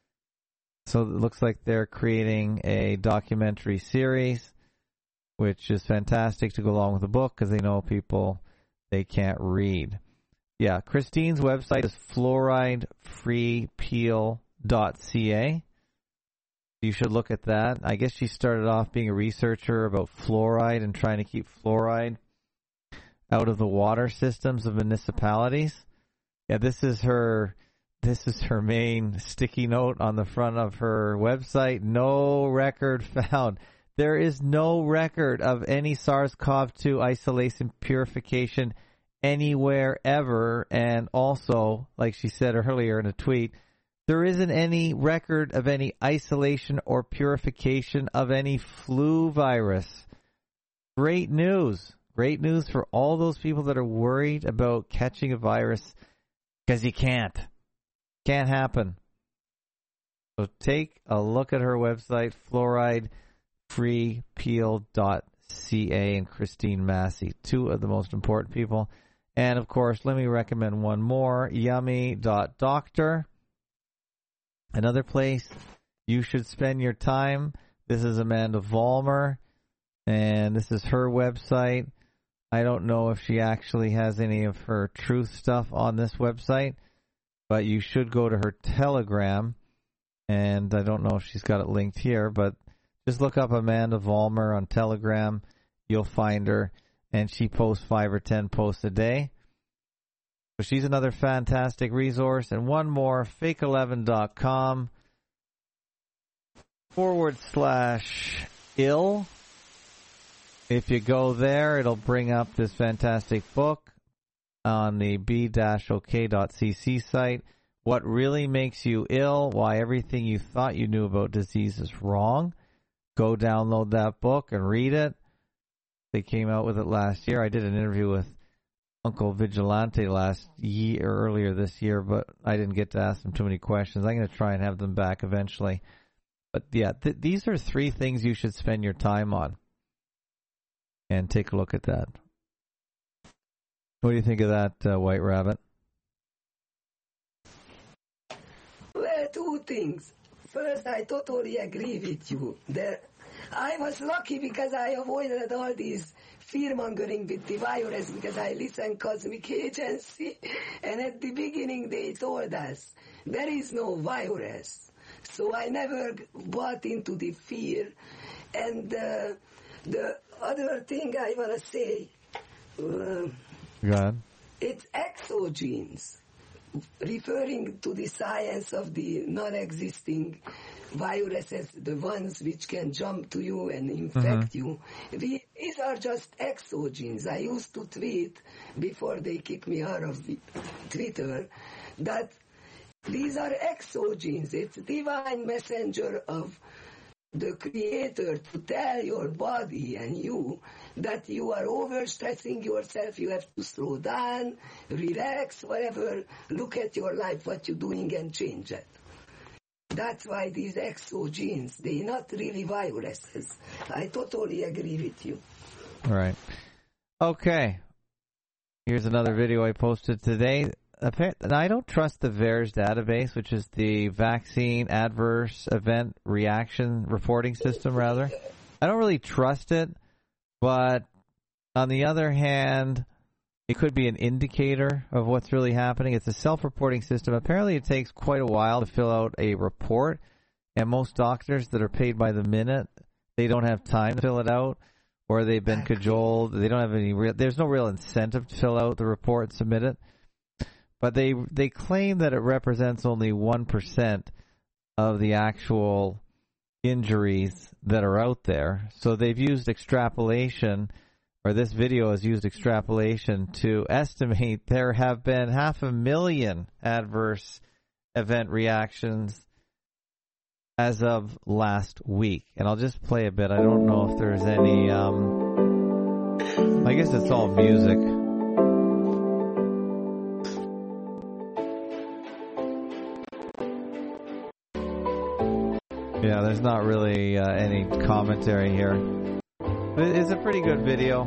So it looks like they're creating a documentary series, which is fantastic to go along with the book because they know people they can't read. Yeah, Christine's website is fluoridefreepeel.ca. You should look at that. I guess she started off being a researcher about fluoride and trying to keep fluoride out of the water systems of municipalities. Yeah, this is her main sticky note on the front of her website. No record found. There is no record of any SARS-CoV-2 isolation purification anywhere ever. And also, like she said earlier in a tweet, there isn't any record of any isolation or purification of any flu virus. Great news. Great news for all those people that are worried about catching a virus, because you can't. Can't happen. So take a look at her website, fluoridefreepeel.ca, and Christine Massey, two of the most important people. And, of course, let me recommend one more, yummy.doctor. Another place you should spend your time. This is Amanda Vollmer, and this is her website. I don't know if she actually has any of her truth stuff on this website, but you should go to her Telegram, and I don't know if she's got it linked here, but just look up Amanda Vollmer on Telegram. You'll find her, and she posts 5 or 10 posts a day. So she's another fantastic resource. And one more, fake11.com/ill. If you go there, it'll bring up this fantastic book on the b-ok.cc site. What really makes you ill, why everything you thought you knew about disease is wrong. Go download that book and read it. They came out with it last year. I did an interview with Uncle Vigilante earlier this year, but I didn't get to ask them too many questions. I'm going to try and have them back eventually. But yeah, these are 3 things you should spend your time on. And take a look at that. What do you think of that, White Rabbit? Well, 2 things. First, I totally agree with you. I was lucky because I avoided all these fear-mongering with the virus because I listened Cosmic Agency, and at the beginning they told us there is no virus. So I never bought into the fear. And the other thing I want to say, Go ahead. It's exogenes, referring to the science of the non-existing viruses, the ones which can jump to you and infect you. These are just exogenes. I used to tweet, before they kicked me out of the Twitter, that these are exogenes. It's divine messenger of the Creator to tell your body and you that you are overstressing yourself, you have to slow down, relax, whatever, look at your life, what you're doing, and change it. That's why these exogenes, they're not really viruses. I totally agree with you. All right. Okay. Here's another video I posted today. And I don't trust the VAERS database, which is the Vaccine Adverse Event Reaction Reporting System, rather. I don't really trust it, but on the other hand, it could be an indicator of what's really happening. It's a self-reporting system. Apparently, it takes quite a while to fill out a report, and most doctors that are paid by the minute, they don't have time to fill it out, or they've been cajoled. They don't have there's no real incentive to fill out the report and submit it. But they claim that it represents only 1% of the actual injuries that are out there. So they've used extrapolation, or this video has used extrapolation to estimate there have been 500,000 adverse event reactions as of last week. And I'll just play a bit. I don't know if there's any, I guess it's all music. Yeah, there's not really any commentary here. But it's a pretty good video.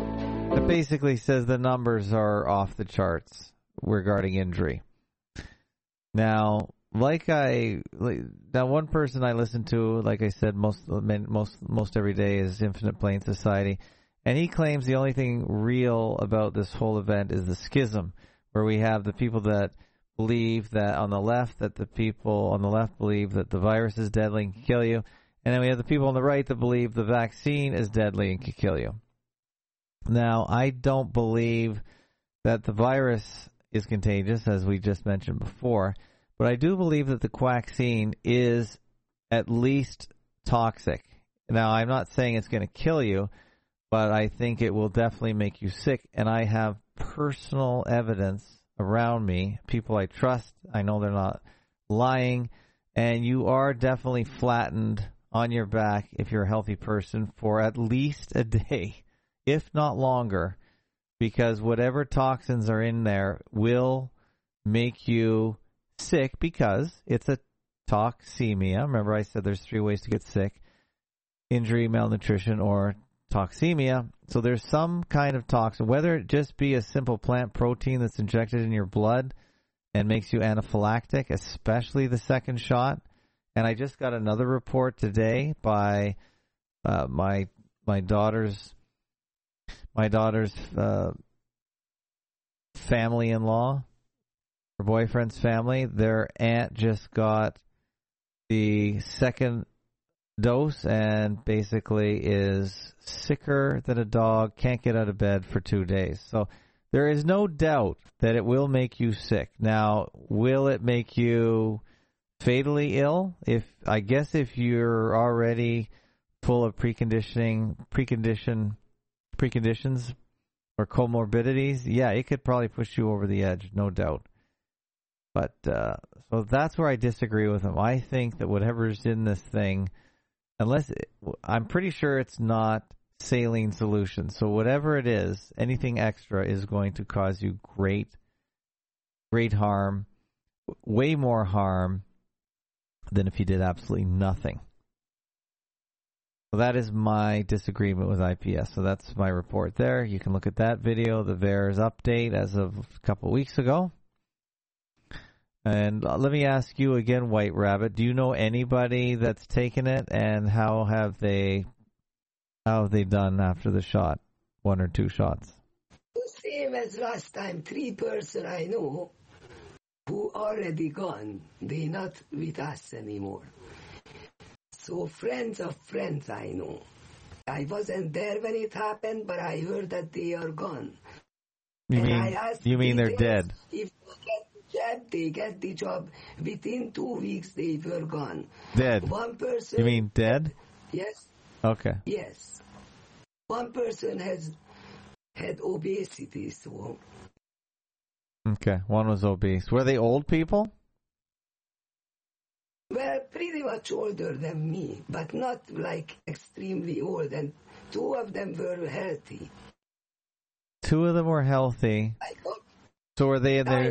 It basically says the numbers are off the charts regarding injury. Now, now one person I listen to, like I said, most every day is Infinite Plane Society, and he claims the only thing real about this whole event is the schism, where we have the people that believe that on the left, that the people on the left believe that the virus is deadly and can kill you, and then we have the people on the right that believe the vaccine is deadly and can kill you. Now, I don't believe that the virus is contagious, as we just mentioned before, but I do believe that the quaxine is at least toxic. Now, I'm not saying it's going to kill you, but I think it will definitely make you sick, and I have personal evidence around me, people I trust, I know they're not lying, and you are definitely flattened on your back if you're a healthy person for at least a day, if not longer, because whatever toxins are in there will make you sick because it's a toxemia. Remember I said there's 3 ways to get sick: injury, malnutrition, or toxemia. So there's some kind of toxin, whether it just be a simple plant protein that's injected in your blood and makes you anaphylactic, especially the second shot. And I just got another report today by my daughter's family-in-law, her boyfriend's family. Their aunt just got the second dose and basically is sicker than a dog, can't get out of bed for 2 days. So there is no doubt that it will make you sick. Now, will it make you fatally ill? I guess if you're already full of preconditions or comorbidities, yeah, it could probably push you over the edge, no doubt. But so that's where I disagree with him. I think that whatever's in this thing, I'm pretty sure it's not saline solution. So whatever it is, anything extra is going to cause you great harm, way more harm than if you did absolutely nothing. So that is my disagreement with IPS. So that's my report there. You can look at that video, the VAERS update as of a couple of weeks ago. And let me ask you again, White Rabbit, do you know anybody that's taken it, and how have they done after the shot, 1 or 2 shots? Same as last time, 3 person I know who already gone. They not with us anymore. So friends of friends I know. I wasn't there when it happened, but I heard that they are gone. You mean they're dead? If they get the job. Within 2 weeks, they were gone. Dead? One person. You mean dead? Yes. Okay. Yes. One person has had obesity, so. Okay, one was obese. Were they old people? Well, pretty much older than me, but not like extremely old. And 2 of them were healthy. 2 of them were healthy. So were they in their?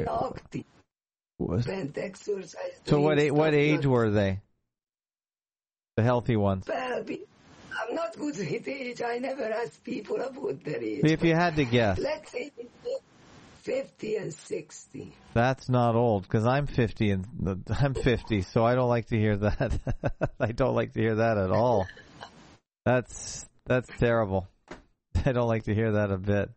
So what age were they? The healthy ones. Well, I'm not good with age. I never ask people about their age. If you had to guess. Let's say 50 and 60. That's not old, because I'm 50 and I'm 50, so I don't like to hear that. I don't like to hear that at all. That's terrible. I don't like to hear that a bit.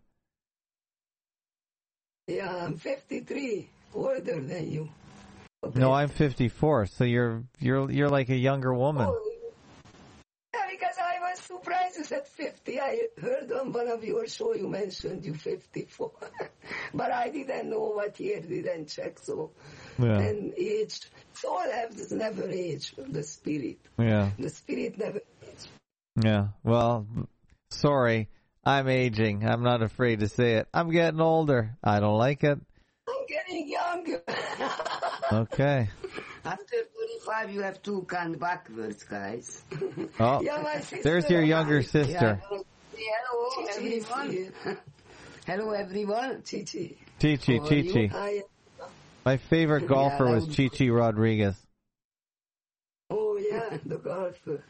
Yeah, I'm 53, older than you. No, I'm 54, so you're like a younger woman. Oh, yeah, because I was surprised you said 50. I heard on one of your show you mentioned you 54. But I didn't know what year, didn't check, so. Yeah. And age, soul has never aged, the spirit. Yeah. The spirit never aged. Yeah, well, sorry. I'm aging. I'm not afraid to say it. I'm getting older. I don't like it. I'm getting younger. Okay. After 25, you have to count backwards, guys. Oh, yeah, my sister, there's your younger sister. Yeah. Hello, everyone. Hello, everyone. Chichi. Chichi. My favorite golfer was Chichi Rodriguez. Oh, yeah, the golfer.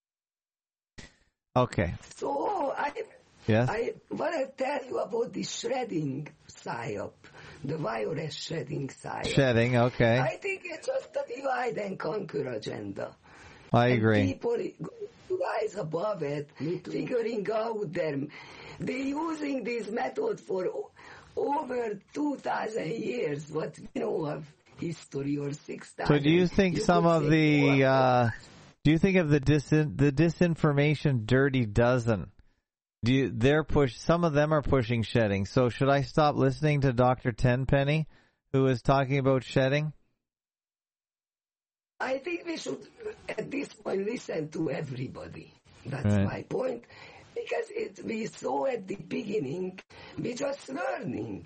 Okay. So, Yes? I want to tell you about the shredding psyop. the virus shedding side. Shedding, okay. I think it's just a divide and conquer agenda. I And agree. people rise above it, figuring out they're using this method for over 2,000 years, what we know of history, or 6,000. So do you think some of the, do you think of the disinformation dirty dozen? Some of them are pushing shedding. So should I stop listening to Dr. Tenpenny, who is talking about shedding? I think we should, at this point, listen to everybody. That's Right. my point. Because we saw at the beginning, we just learning.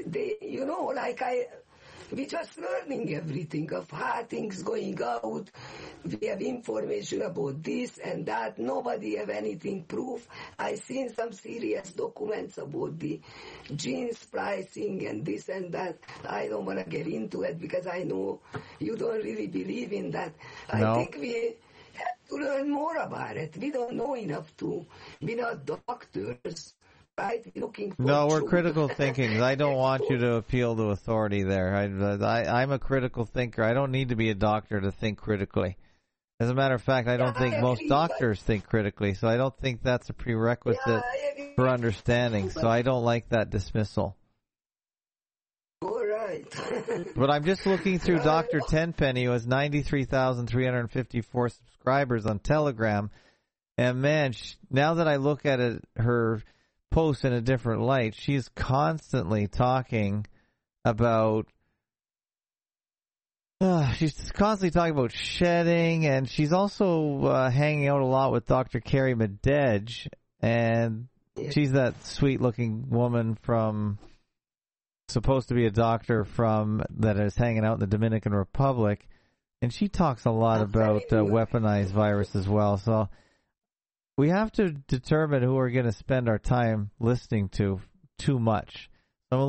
We just learning everything of how things going out. We have information about this and that. Nobody have anything proof. I seen some serious documents about the jeans pricing and this and that. I don't want to get into it because I know you don't really believe in that. No. I think we have to learn more about it. We don't know enough to. We're not doctors. Right? Looking for No, we're truth. critical thinking. I don't want you to appeal to authority there. I'm a critical thinker. I don't need to be a doctor to think critically. As a matter of fact, I don't think most doctors think critically, so I don't think that's a prerequisite for understanding. So I don't like that dismissal. All right. But I'm just looking through Dr. Tenpenny, who has 93,354 subscribers on Telegram, and man, now that I look at it, her posts in a different light, she's constantly talking about shedding, and she's also hanging out a lot with Dr. Carrie Medej, and she's that sweet looking woman supposed to be a doctor that is hanging out in the Dominican Republic, and she talks a lot about weaponized virus as well. So we have to determine who we're going to spend our time listening to too much. I'm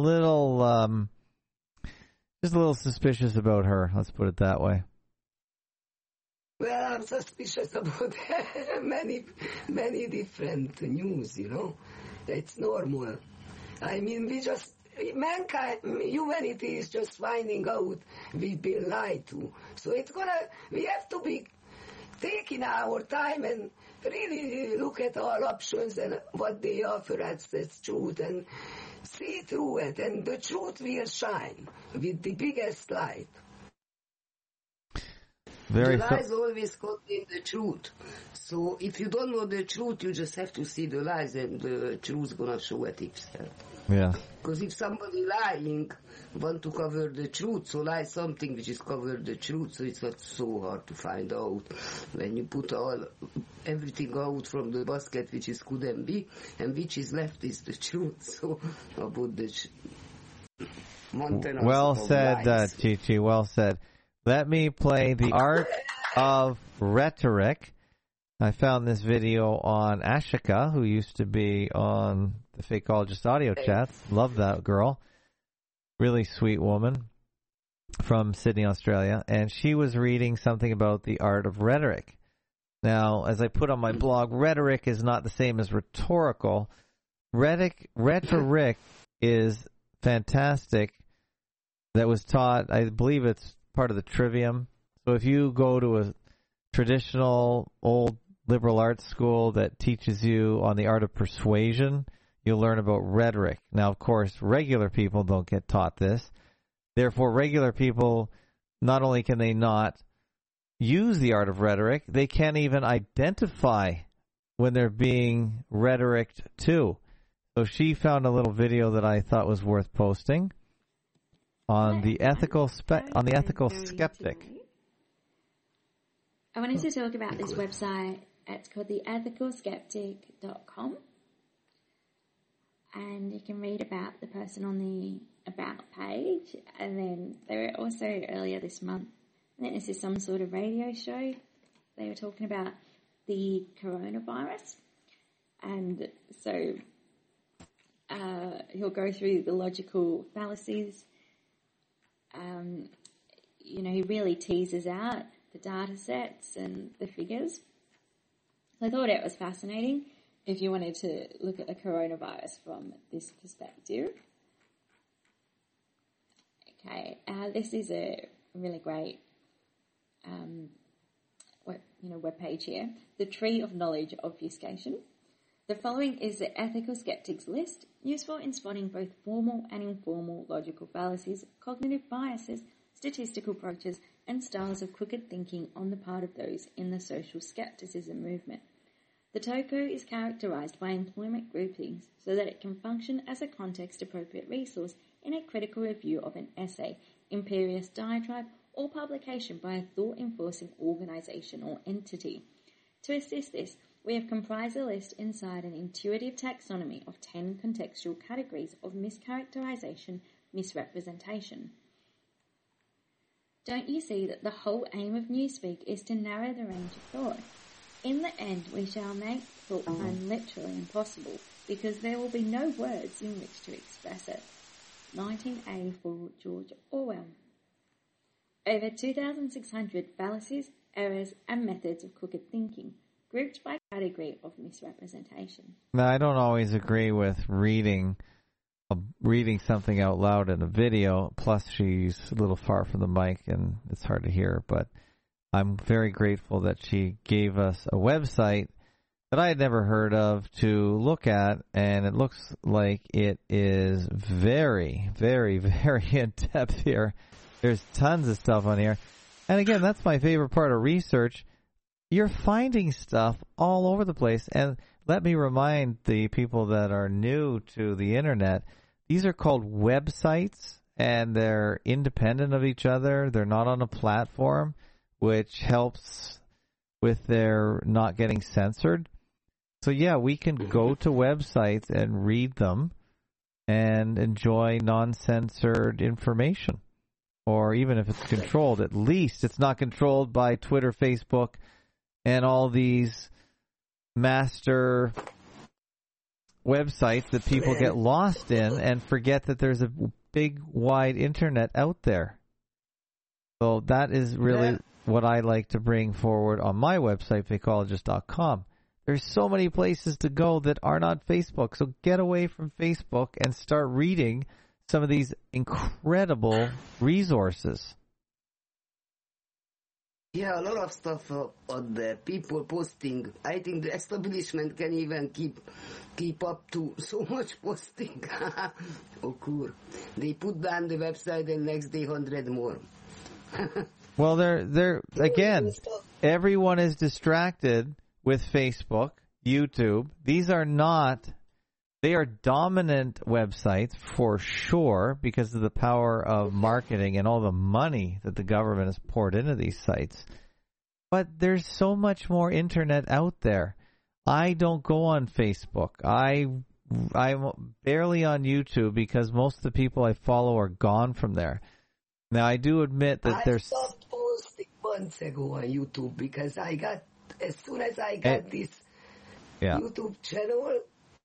just a little suspicious about her. Let's put it that way. Well, I'm suspicious about many different news, It's normal. I mean, humanity is just finding out we've been lied to. So we have to be taking our time and really look at all options and what they offer us as truth and see through it, and the truth will shine with the biggest light. The lies always contain the truth. So if you don't know the truth, you just have to see the lies, and the truth's gonna show it itself. Yeah. Because if somebody lying want to cover the truth, so lie something which is cover the truth, so it's not so hard to find out. When you put everything out from the basket which is could and be, and which is left is the truth. So about the mountain. Well said, Chi-Chi, well said. Let me play The Art of Rhetoric. I found this video on Ashika, who used to be on the Fakeologist audio chats. Love that girl. Really sweet woman from Sydney, Australia. And she was reading something about the art of rhetoric. Now, as I put on my blog, rhetoric is not the same as rhetorical. Rhetoric is fantastic. That was taught, I believe it's part of the Trivium. So if you go to a traditional old liberal arts school that teaches you on the art of persuasion, you'll learn about rhetoric. Now, of course, regular people don't get taught this. Therefore, regular people, not only can they not use the art of rhetoric, they can't even identify when they're being rhetoricked to. So she found a little video that I thought was worth posting on the ethical skeptic. I wanted to talk about this website. It's called theethicalskeptic.com. And you can read about the person on the About page. And then they were also earlier this month, I think this is some sort of radio show, they were talking about the coronavirus. And so he'll go through the logical fallacies. He really teases out the data sets and the figures. So I thought it was fascinating if you wanted to look at the coronavirus from this perspective. Okay, this is a really great web page here. The Tree of Knowledge Obfuscation. The following is the ethical skeptics list, useful in spotting both formal and informal logical fallacies, cognitive biases, statistical approaches, and styles of crooked thinking on the part of those in the social skepticism movement. The TOCO is characterized by employment groupings so that it can function as a context-appropriate resource in a critical review of an essay, imperious diatribe, or publication by a thought-enforcing organization or entity. To assist this, we have comprised a list inside an intuitive taxonomy of 10 contextual categories of mischaracterization, misrepresentation. Don't you see that the whole aim of Newspeak is to narrow the range of thought? In the end, we shall make thought find literally impossible, because there will be no words in which to express it. 1984, George Orwell. Over 2,600 fallacies, errors, and methods of crooked thinking, grouped by category of misrepresentation. Now, I don't always agree with reading something out loud in a video. Plus, she's a little far from the mic, and it's hard to hear. But I'm very grateful that she gave us a website that I had never heard of to look at, and it looks like it is very, very, very in-depth here. There's tons of stuff on here. And again, that's my favorite part of research. You're finding stuff all over the place. And let me remind the people that are new to the internet, these are called websites, and they're independent of each other. They're not on a platform, which helps with their not getting censored. So yeah, we can go to websites and read them and enjoy non-censored information. Or even if it's controlled, at least it's not controlled by Twitter, Facebook, and all these master websites that people get lost in and forget that there's a big, wide internet out there. So that is really what I like to bring forward on my website, fakeologist.com. There's so many places to go that are not Facebook. So get away from Facebook and start reading some of these incredible resources. Yeah, a lot of stuff on there. People posting. I think the establishment can even keep up to so much posting. Oh, cool. They put down the website and next day 100 more. Well, they're again, everyone is distracted with Facebook, YouTube. These are not. They are dominant websites for sure because of the power of marketing and all the money that the government has poured into these sites. But there's so much more internet out there. I don't go on Facebook. I'm barely on YouTube because most of the people I follow are gone from there. Now, I do admit that I stopped posting months ago on YouTube because as soon as I got this YouTube channel,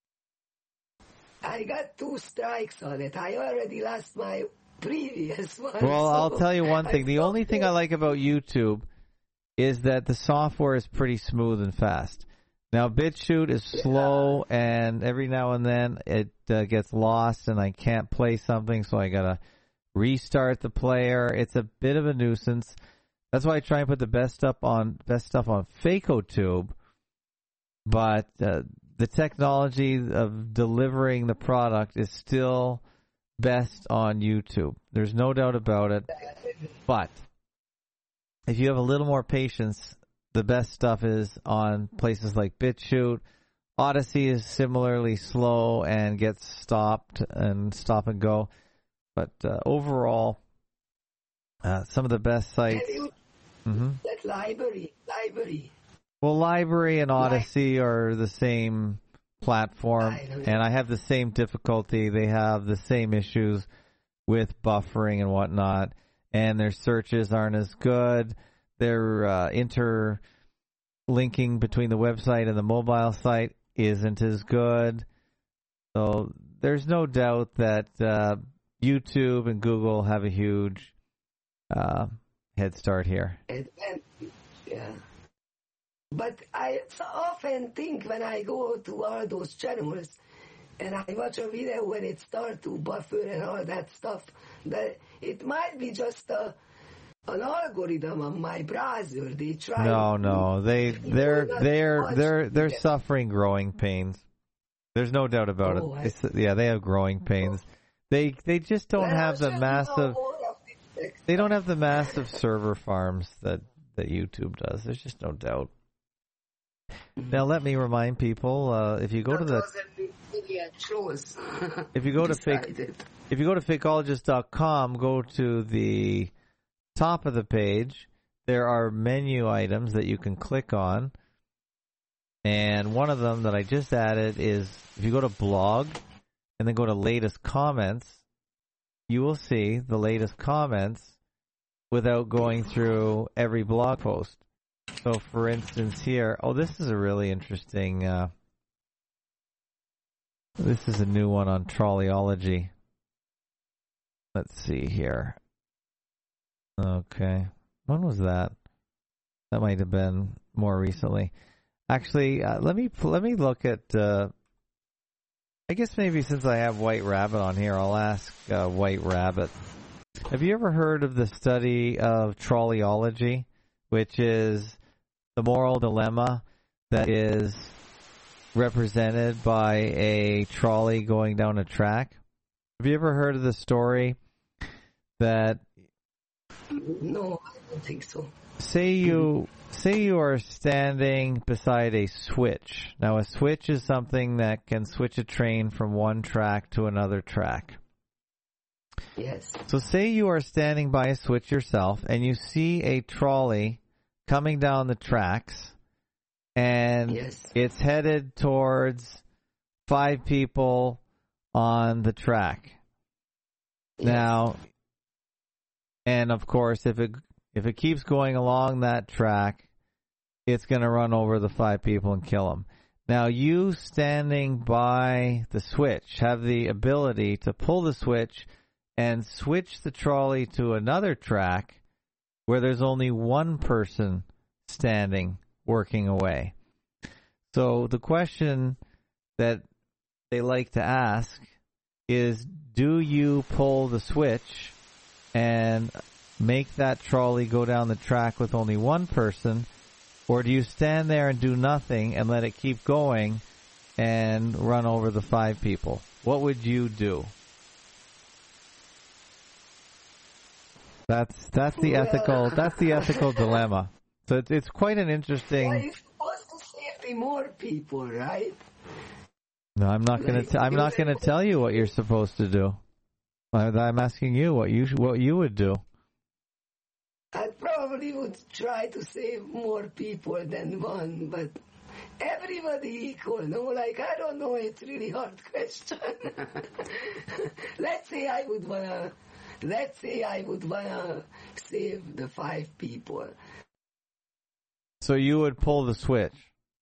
I got 2 strikes on it. I already lost my previous one. Well, so I'll tell you one thing. The only thing I like about YouTube is that the software is pretty smooth and fast. Now, BitChute is slow, and every now and then it gets lost, and I can't play something, so I got to restart the player. It's a bit of a nuisance. That's why I try and put the best stuff on FakeOTube, but the technology of delivering the product is still best on YouTube. There's no doubt about it. But if you have a little more patience, the best stuff is on places like BitChute. Odyssey is similarly slow and gets stopped and stop and go. But overall, some of the best sites. That library. Well, Library and Odyssey are the same platform, and I have the same difficulty. They have the same issues with buffering and whatnot, and their searches aren't as good. Their interlinking between the website and the mobile site isn't as good. So there's no doubt that YouTube and Google have a huge head start here. Yeah. But I often think when I go to all those channels, and I watch a video when it starts to buffer and all that stuff, that it might be just an algorithm on my browser. They try. No. They're suffering growing pains. There's no doubt about it. They have growing pains. They just don't have the massive. They don't have the massive server farms that YouTube does. There's just no doubt. Now let me remind people: if you go to fakeologist.com, go to the top of the page. There are menu items that you can click on, and one of them that I just added is if you go to blog and then go to latest comments, you will see the latest comments without going through every blog post. So, for instance, here, this is a really interesting, this is a new one on Trolleyology. Let's see here. Okay. When was that? That might have been more recently. Actually, let me look at, I guess maybe since I have White Rabbit on here, I'll ask White Rabbit. Have you ever heard of the study of Trolleyology, which is the moral dilemma that is represented by a trolley going down a track? Have you ever heard of the story that... No, I don't think so. Say you are standing beside a switch. Now, a switch is something that can switch a train from one track to another track. Yes. So say you are standing by a switch yourself and you see a trolley coming down the tracks and it's headed towards 5 people on the track. Yes. Now, and of course, if it keeps going along that track, it's going to run over the 5 people and kill them. Now, you standing by the switch have the ability to pull the switch and switch the trolley to another track where there's only one person standing, working away. So the question that they like to ask is, do you pull the switch and make that trolley go down the track with only one person, or do you stand there and do nothing and let it keep going and run over the 5 people? What would you do? That's the ethical dilemma. So it's quite an interesting. Well, you're supposed to save more people, right? No, I'm not going to tell you what you're supposed to do. I'm asking you what you would do. I probably would try to save more people than one, but everybody equal, no? Like, I don't know, it's really hard question. Let's say I would wanna save the 5 people. So you would pull the switch?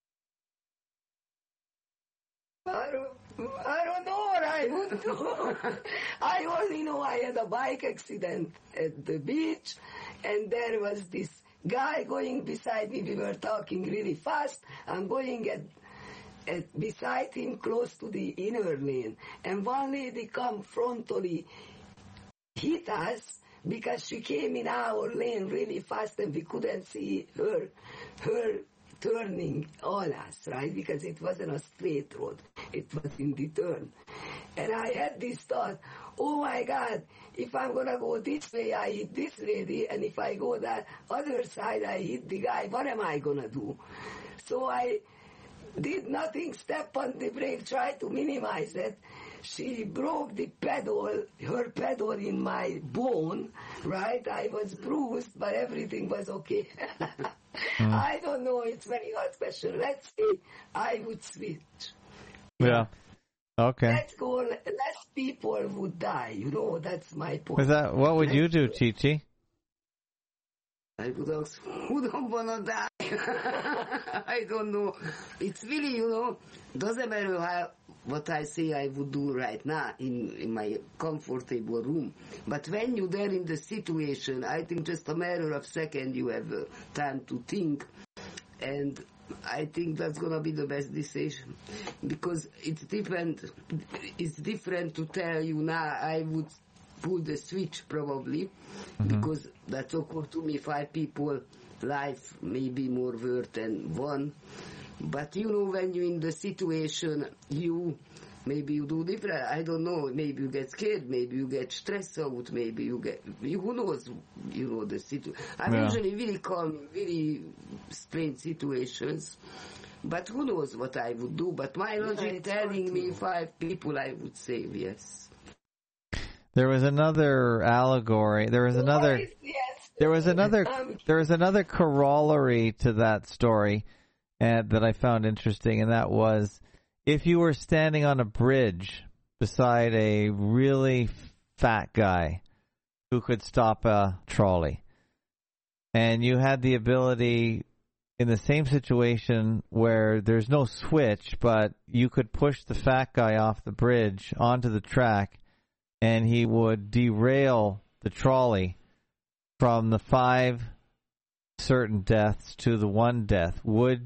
I don't know what I would do. I only know I had a bike accident at the beach, and there was this guy going beside me. We were talking really fast. I'm going at beside him close to the inner lane, and one lady come frontally hit us because she came in our lane really fast and we couldn't see her turning on us, right? Because it wasn't a straight road. It was in the turn. And I had this thought, oh my God, if I'm going to go this way, I hit this lady, and if I go that other side, I hit the guy. What am I going to do? So I did nothing, step on the brake, try to minimize it. She broke the pedal, her pedal in my bone, right? I was bruised, but everything was okay. I don't know, it's very hard question. Let's say I would switch. Yeah. Okay. Let's go, less people would die, that's my point. What would you do, Chi-Chi? I would ask, who don't want to die? I don't know. It's really, doesn't matter what I say I would do right now in my comfortable room. But when you're there in the situation, I think just a matter of second you have time to think. And I think that's gonna be the best decision, because it's different. It's different to tell you now. I would pull the switch probably, because that's occurred to me. 5 people, life may be more worth than one. But you know, when you're in the situation, maybe you do different. I don't know. Maybe you get scared. Maybe you get stressed out. Maybe you get. Who knows? You know the situation. I'm usually really calm, very strange situations. But who knows what I would do? But my logic telling me 5 people, I would say yes. There was another allegory. There was another. There was another corollary to that story, that I found interesting, and that was, if you were standing on a bridge beside a really fat guy who could stop a trolley, and you had the ability in the same situation where there's no switch, but you could push the fat guy off the bridge onto the track, and he would derail the trolley from the 5 certain deaths to the 1 death.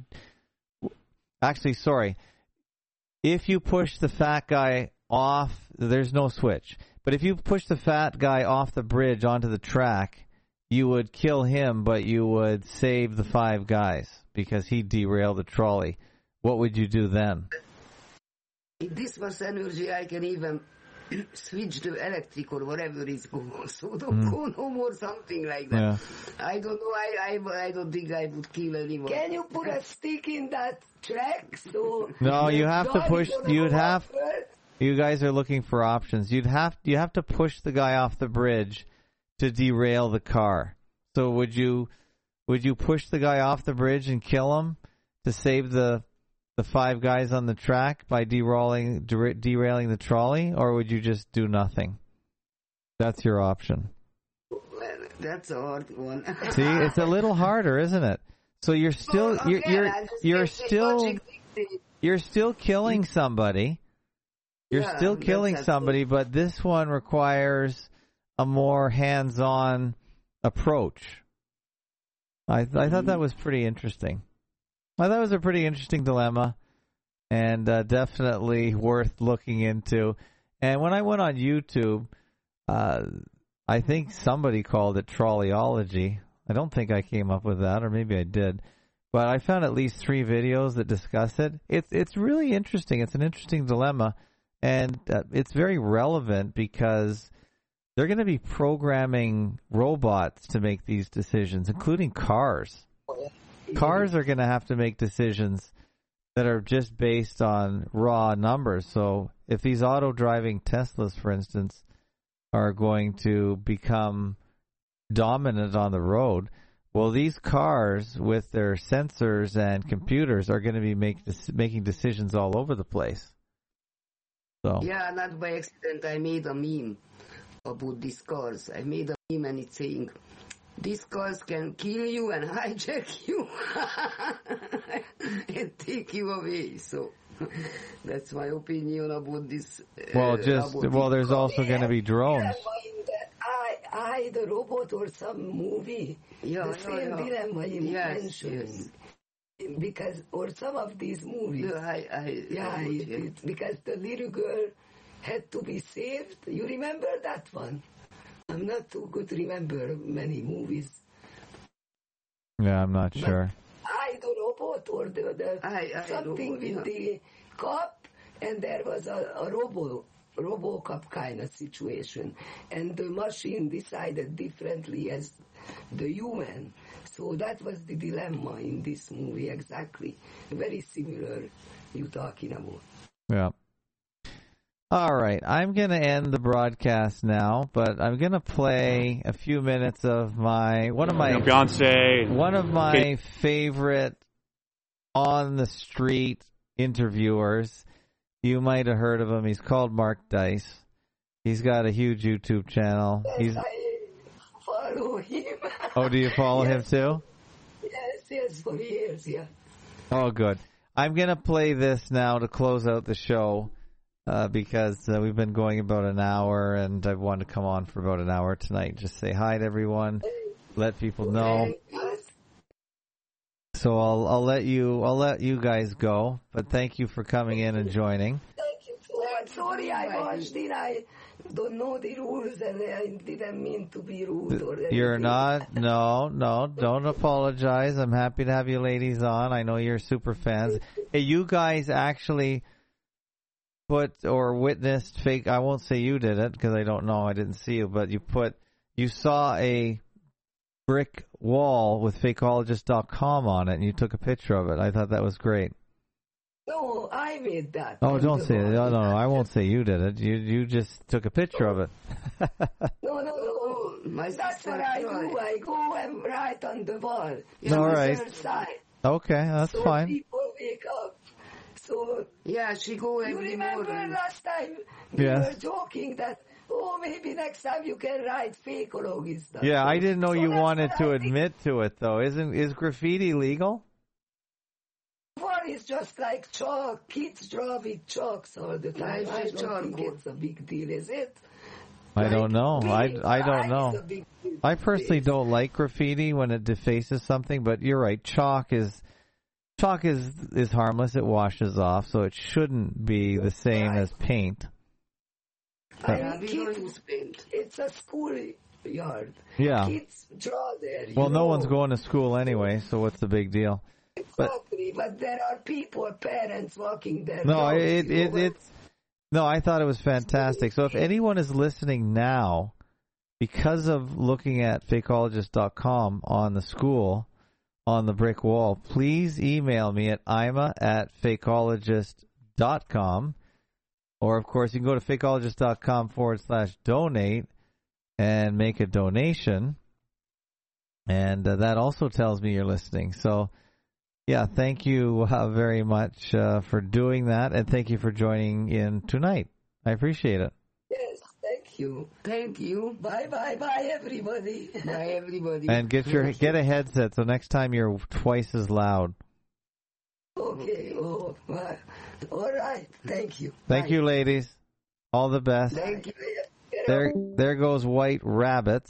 If you push the fat guy off, there's no switch. But if you push the fat guy off the bridge onto the track, you would kill him, but you would save the 5 guys because he derailed the trolley. What would you do then? In this much energy, I can even switch to electric or whatever is going. So don't go no more, something like that. Yeah. I don't know. I don't think I would kill anyone. Can you put a stick in that track? So no, you have to push. You guys are looking for options. You have to push the guy off the bridge to derail the car. So would you push the guy off the bridge and kill him to save the 5 guys on the track by derailing the trolley, or would you just do nothing? That's your option. That's a hard one. See, it's a little harder, isn't it? So you're still you're still killing somebody. You're still killing somebody, but this one requires a more hands-on approach. I thought that was pretty interesting. Well, that was a pretty interesting dilemma, and definitely worth looking into. And when I went on YouTube, I think somebody called it trolleyology. I don't think I came up with that, or maybe I did. But I found at least 3 videos that discuss it. It's really interesting. It's an interesting dilemma, and it's very relevant because they're going to be programming robots to make these decisions, including cars. Cars are going to have to make decisions that are just based on raw numbers. So if these auto-driving Teslas, for instance, are going to become dominant on the road, well, these cars with their sensors and computers are going to be making decisions all over the place. So yeah, not by accident. I made a meme about these cars. I made a meme and it's saying, these cars can kill you and hijack you and take you away. So that's my opinion about this. There's also going to be drones. I, the robot or some movie, the same dilemma you mentioned. Because, or some of these movies. Because the little girl had to be saved. You remember that one? I'm not too good to remember many movies. Yeah, I'm not sure. I the robot or something with the cop, and there was a RoboCop kind of situation, and the machine decided differently as the human. So that was the dilemma in this movie, exactly. Very similar you talking about. Yeah. All right, I'm going to end the broadcast now, but I'm going to play a few minutes of one of my favorite on the street interviewers. You might have heard of him. He's called Mark Dice. He's got a huge YouTube channel. I follow him. Oh, do you follow him too? Yes, for years, yeah. Oh, good. I'm going to play this now to close out the show. Because we've been going about an hour, and I wanted to come on for about an hour tonight. Just say hi to everyone, let people know. So I'll let you guys go, but thank you for coming in and joining. Thank you so much. Sorry I watched it. I don't know the rules and I didn't mean to be rude or anything. You're not. No, don't apologize. I'm happy to have you ladies on. I know you're super fans. Hey, you guys actually put or witnessed fake. I won't say you did it because I don't know. I didn't see you, but you saw a brick wall with fakeologist.com on it and you took a picture of it. I thought that was great. No, I made that. Oh, don't say it. No, I won't say you did it. You just took a picture of it. No. That's what I do. I go and write on the wall. All right. Side. Okay, that's so fine. People wake up. So she go every you remember morning. last time we were joking that maybe next time you can write fakeologist. Yeah, I didn't know you that's wanted what to I admit to it though. Is graffiti legal? What is just like chalk? Kids draw with chalks all the time. I don't think it's a big deal, is it? I don't know. I don't know. It's a big deal. I personally don't like graffiti when it defaces something, but you're right. Chalk is harmless. It washes off, so it shouldn't be the same as paint. I mean, kids paint. It's a school yard. Yeah. Kids draw there. Well, no one's going to school anyway, so what's the big deal? Exactly, but there are people, parents walking there. No, I thought it was fantastic. So if anyone is listening now, because of looking at fakeologist.com on the school, on the brick wall, please email me at ima@fakeologist.com. Or, of course, you can go to fakeologist.com/donate and make a donation. And that also tells me you're listening. So, yeah, thank you very much for doing that. And thank you for joining in tonight. I appreciate it. Yes, thank you. Thank you. Bye, everybody. Bye, everybody. And get a headset so next time you're twice as loud. Okay. Oh, well, all right. Thank you. Thank you, ladies. All the best. Thank you. There goes White Rabbits.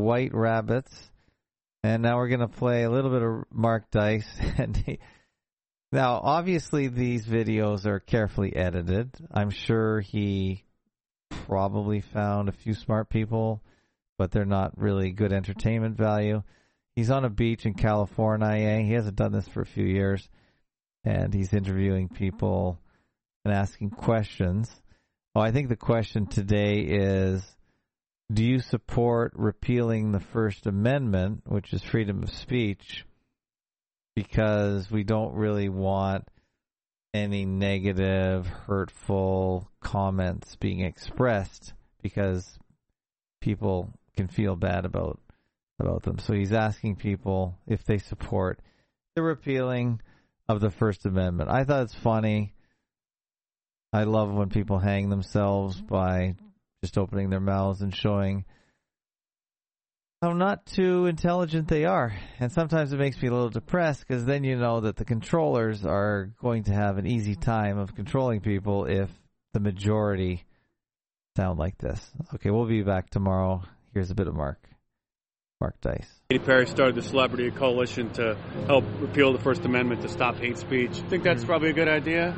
And now we're going to play a little bit of Mark Dice. Now, obviously, these videos are carefully edited. I'm sure he probably found a few smart people, but they're not really good entertainment value. He's on a beach in California. He hasn't done this for a few years. And he's interviewing people and asking questions. Oh, I think the question today is, do you support repealing the First Amendment, which is freedom of speech, because we don't really want any negative, hurtful comments being expressed because people can feel bad about them. So he's asking people if they support the repealing of the First Amendment. I thought it's funny. I love when people hang themselves by just opening their mouths and showing how not too intelligent they are. And sometimes it makes me a little depressed because then you know that the controllers are going to have an easy time of controlling people if the majority sound like this. Okay, we'll be back tomorrow. Here's a bit of Mark Dice. Katy Perry started the Celebrity Coalition to help repeal the First Amendment to stop hate speech. Think that's probably a good idea?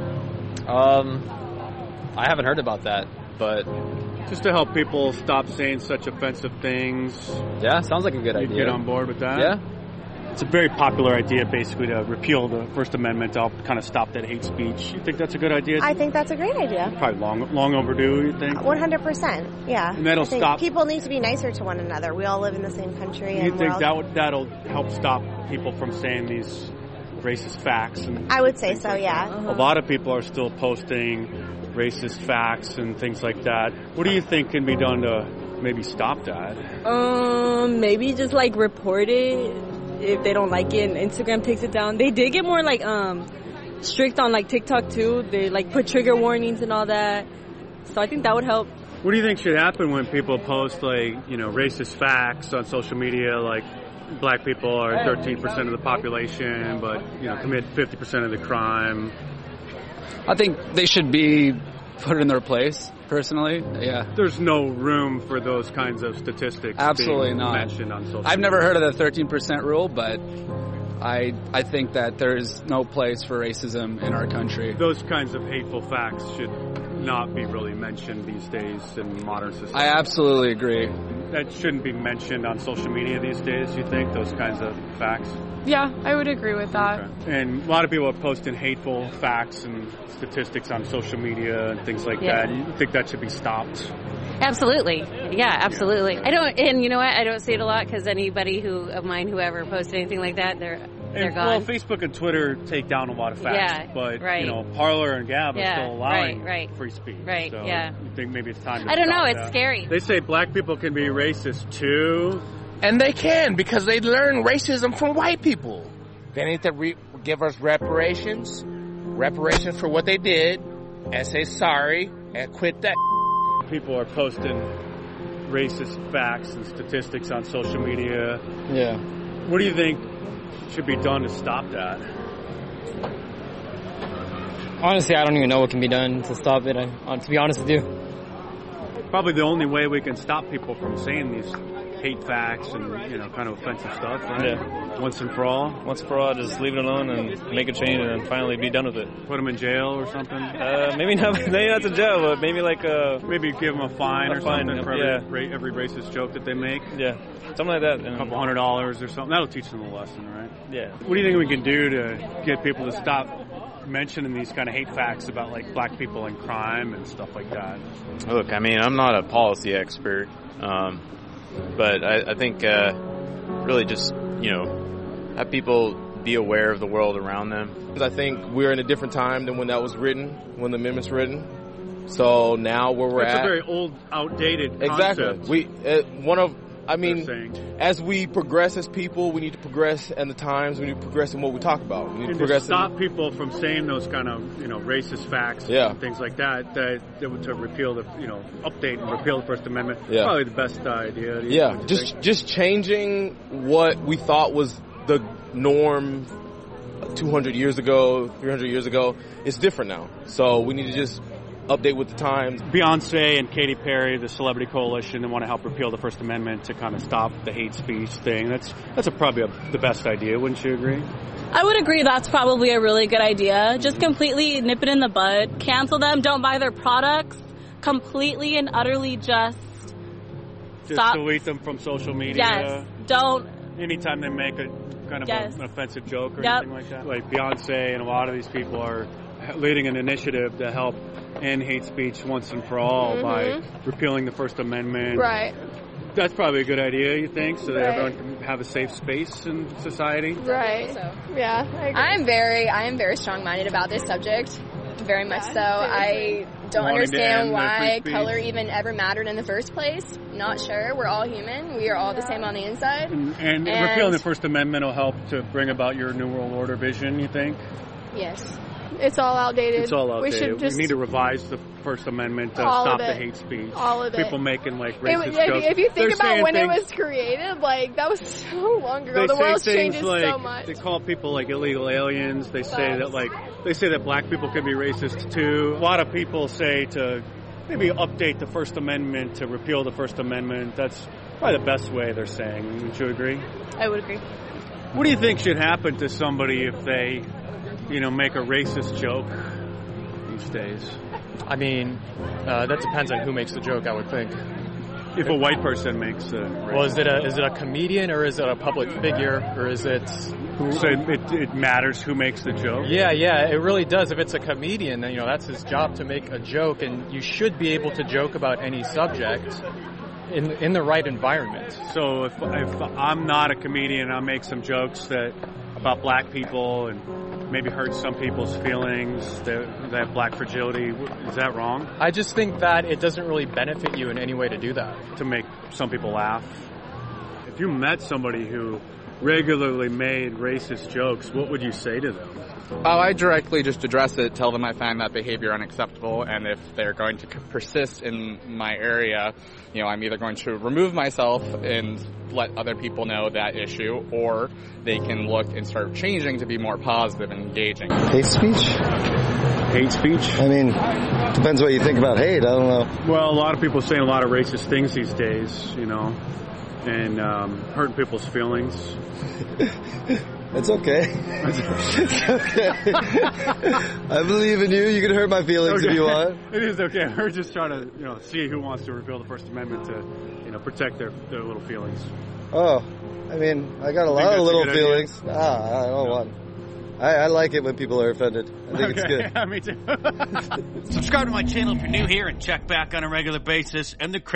I haven't heard about that, but just to help people stop saying such offensive things. Yeah, sounds like a good idea. You'd get on board with that? Yeah. It's a very popular idea, basically, to repeal the First Amendment to help kind of stop that hate speech. You think that's a good idea? I think that's a great idea. Probably long overdue, you think? 100%, yeah. And that'll stop. People need to be nicer to one another. We all live in the same country. You think that'll help stop people from saying these racist facts? I would say so, yeah. A lot of people are still posting racist facts and things like that. What do you think can be done to maybe stop that? Maybe just like report it if they don't like it and Instagram takes it down. They did get more like strict on like TikTok too. They like put trigger warnings and all that. So I think that would help. What do you think should happen when people post like, racist facts on social media, like black people are 13% of the population but, commit 50% of the crime? I think they should be put in their place, personally. Yeah. There's no room for those kinds of statistics Absolutely being not. mentioned on social media. I've never heard of the 13% rule, but I think that there's no place for racism in our country. Those kinds of hateful facts should not be really mentioned these days in modern society. I absolutely agree. That shouldn't be mentioned on social media these days, you think, those kinds of facts? Yeah, I would agree with that. Okay. And a lot of people are posting hateful facts and statistics on social media and things like that. You think that should be stopped? Absolutely. Yeah, absolutely. I don't, and you know what? I don't see it a lot because anybody whoever posted anything like that, they're gone. Well, Facebook and Twitter take down a lot of facts, but you know, Parler and Gab are still allowing free speech. Right. So yeah. You think maybe it's time to I don't know. stop It's that. scary. They say black people can be racist too, and they can because they learn racism from white people. They need to give us reparations for what they did, and say sorry and quit that. People are posting racist facts and statistics on social media. Yeah. What do you think should be done to stop that? Honestly, I don't even know what can be done to stop it, to be honest with you. Probably the only way we can stop people from saying these hate facts and, you know, kind of offensive stuff, right? Yeah. Once and for all? Once and for all, just leave it alone and make a change and finally be done with it. Put them in jail or something? Maybe not to jail, but maybe like maybe give them a fine or something for yeah. every racist joke that they make? Yeah, something like that. A couple $100 or something. That'll teach them a lesson, right? Yeah. What do you think we can do to get people to stop mentioning these kind of hate facts about like black people and crime and stuff like that? Look, I mean, I'm not a policy expert, but I think really just, you know, have people be aware of the world around them. Because I think we're in a different time than when that was written, when the amendment's written. So now where we're It's at, a very old, outdated concept. exactly. As we progress as people, we need to progress in the times. We need to progress in what we talk about. We need And to progress. to stop people from saying those kind of, you know, racist facts Yeah. and things like that, to repeal the, you know, update and repeal the First Amendment, Yeah. probably the best idea. Yeah, Don't you think? just changing what we thought was the norm 200 years ago, 300 years ago. It's different now. So we need to just update with the times. Beyonce and Katy Perry, the Celebrity Coalition, they want to help repeal the First Amendment to kind of stop the hate speech thing. That's probably the best idea, wouldn't you agree? I would agree that's probably a really good idea. Just completely nip it in the bud. Cancel them. Don't buy their products. Completely and utterly just stop. delete them from social media. Yes. Don't. Anytime they make a kind of an offensive joke or Yep. anything like that. Like Beyonce and a lot of these people are leading an initiative to help end hate speech once and for all by repealing the First Amendment. Right. That's probably a good idea, you think, so that Right. everyone can have a safe space in society? Right. Yeah, I agree. I am very strong-minded about this subject. Very much so. I don't Wanting to understand end why free speech. color even ever mattered in the first place. Not sure. We're all human. We are all the same on the inside. And repealing the First Amendment will help to bring about your New World Order vision, you think? Yes. It's all outdated. It's all outdated. We should just We need to revise the First Amendment to all stop of the it. hate speech. All of it. People making like racist If jokes. you think They're about saying when it things- was created, like that was so long ago. They The say world things changes like so much. they call people like illegal aliens. They say that black people can be racist too. A lot of people say to maybe update the First Amendment to repeal the First Amendment. That's probably the best way they're saying. Would you agree? I would agree. What do you think should happen to somebody if they, you know, make a racist joke these days? I mean, that depends on who makes the joke, I would think. If a white person makes a Well, is it a comedian or is it a public figure or is it who? So it matters who makes the joke? Yeah, it really does. If it's a comedian, then, you know, that's his job to make a joke, and you should be able to joke about any subject in the right environment. So if I'm not a comedian, I'll make some jokes about black people and maybe hurt some people's feelings that have black fragility. Is that wrong? I just think that it doesn't really benefit you in any way to do that. To make some people laugh. If you met somebody who regularly made racist jokes, what would you say to them? I directly just address it, tell them I find that behavior unacceptable, and if they're going to persist in my area, you know, I'm either going to remove myself and let other people know that issue, or they can look and start changing to be more positive and engaging. Hate speech? Hate speech? I mean, depends what you think about hate. I don't know. Well, a lot of people are saying a lot of racist things these days, you know. and hurting people's feelings. It's okay. It's okay. I believe in you. You can hurt my feelings if you want. It is okay. We're just trying to, see who wants to repeal the First Amendment to, protect their little feelings. Oh, I mean, I got a lot of little feelings. I don't want. I like it when people are offended. I think it's good. Yeah, me too. Subscribe to my channel if you're new here and check back on a regular basis. And the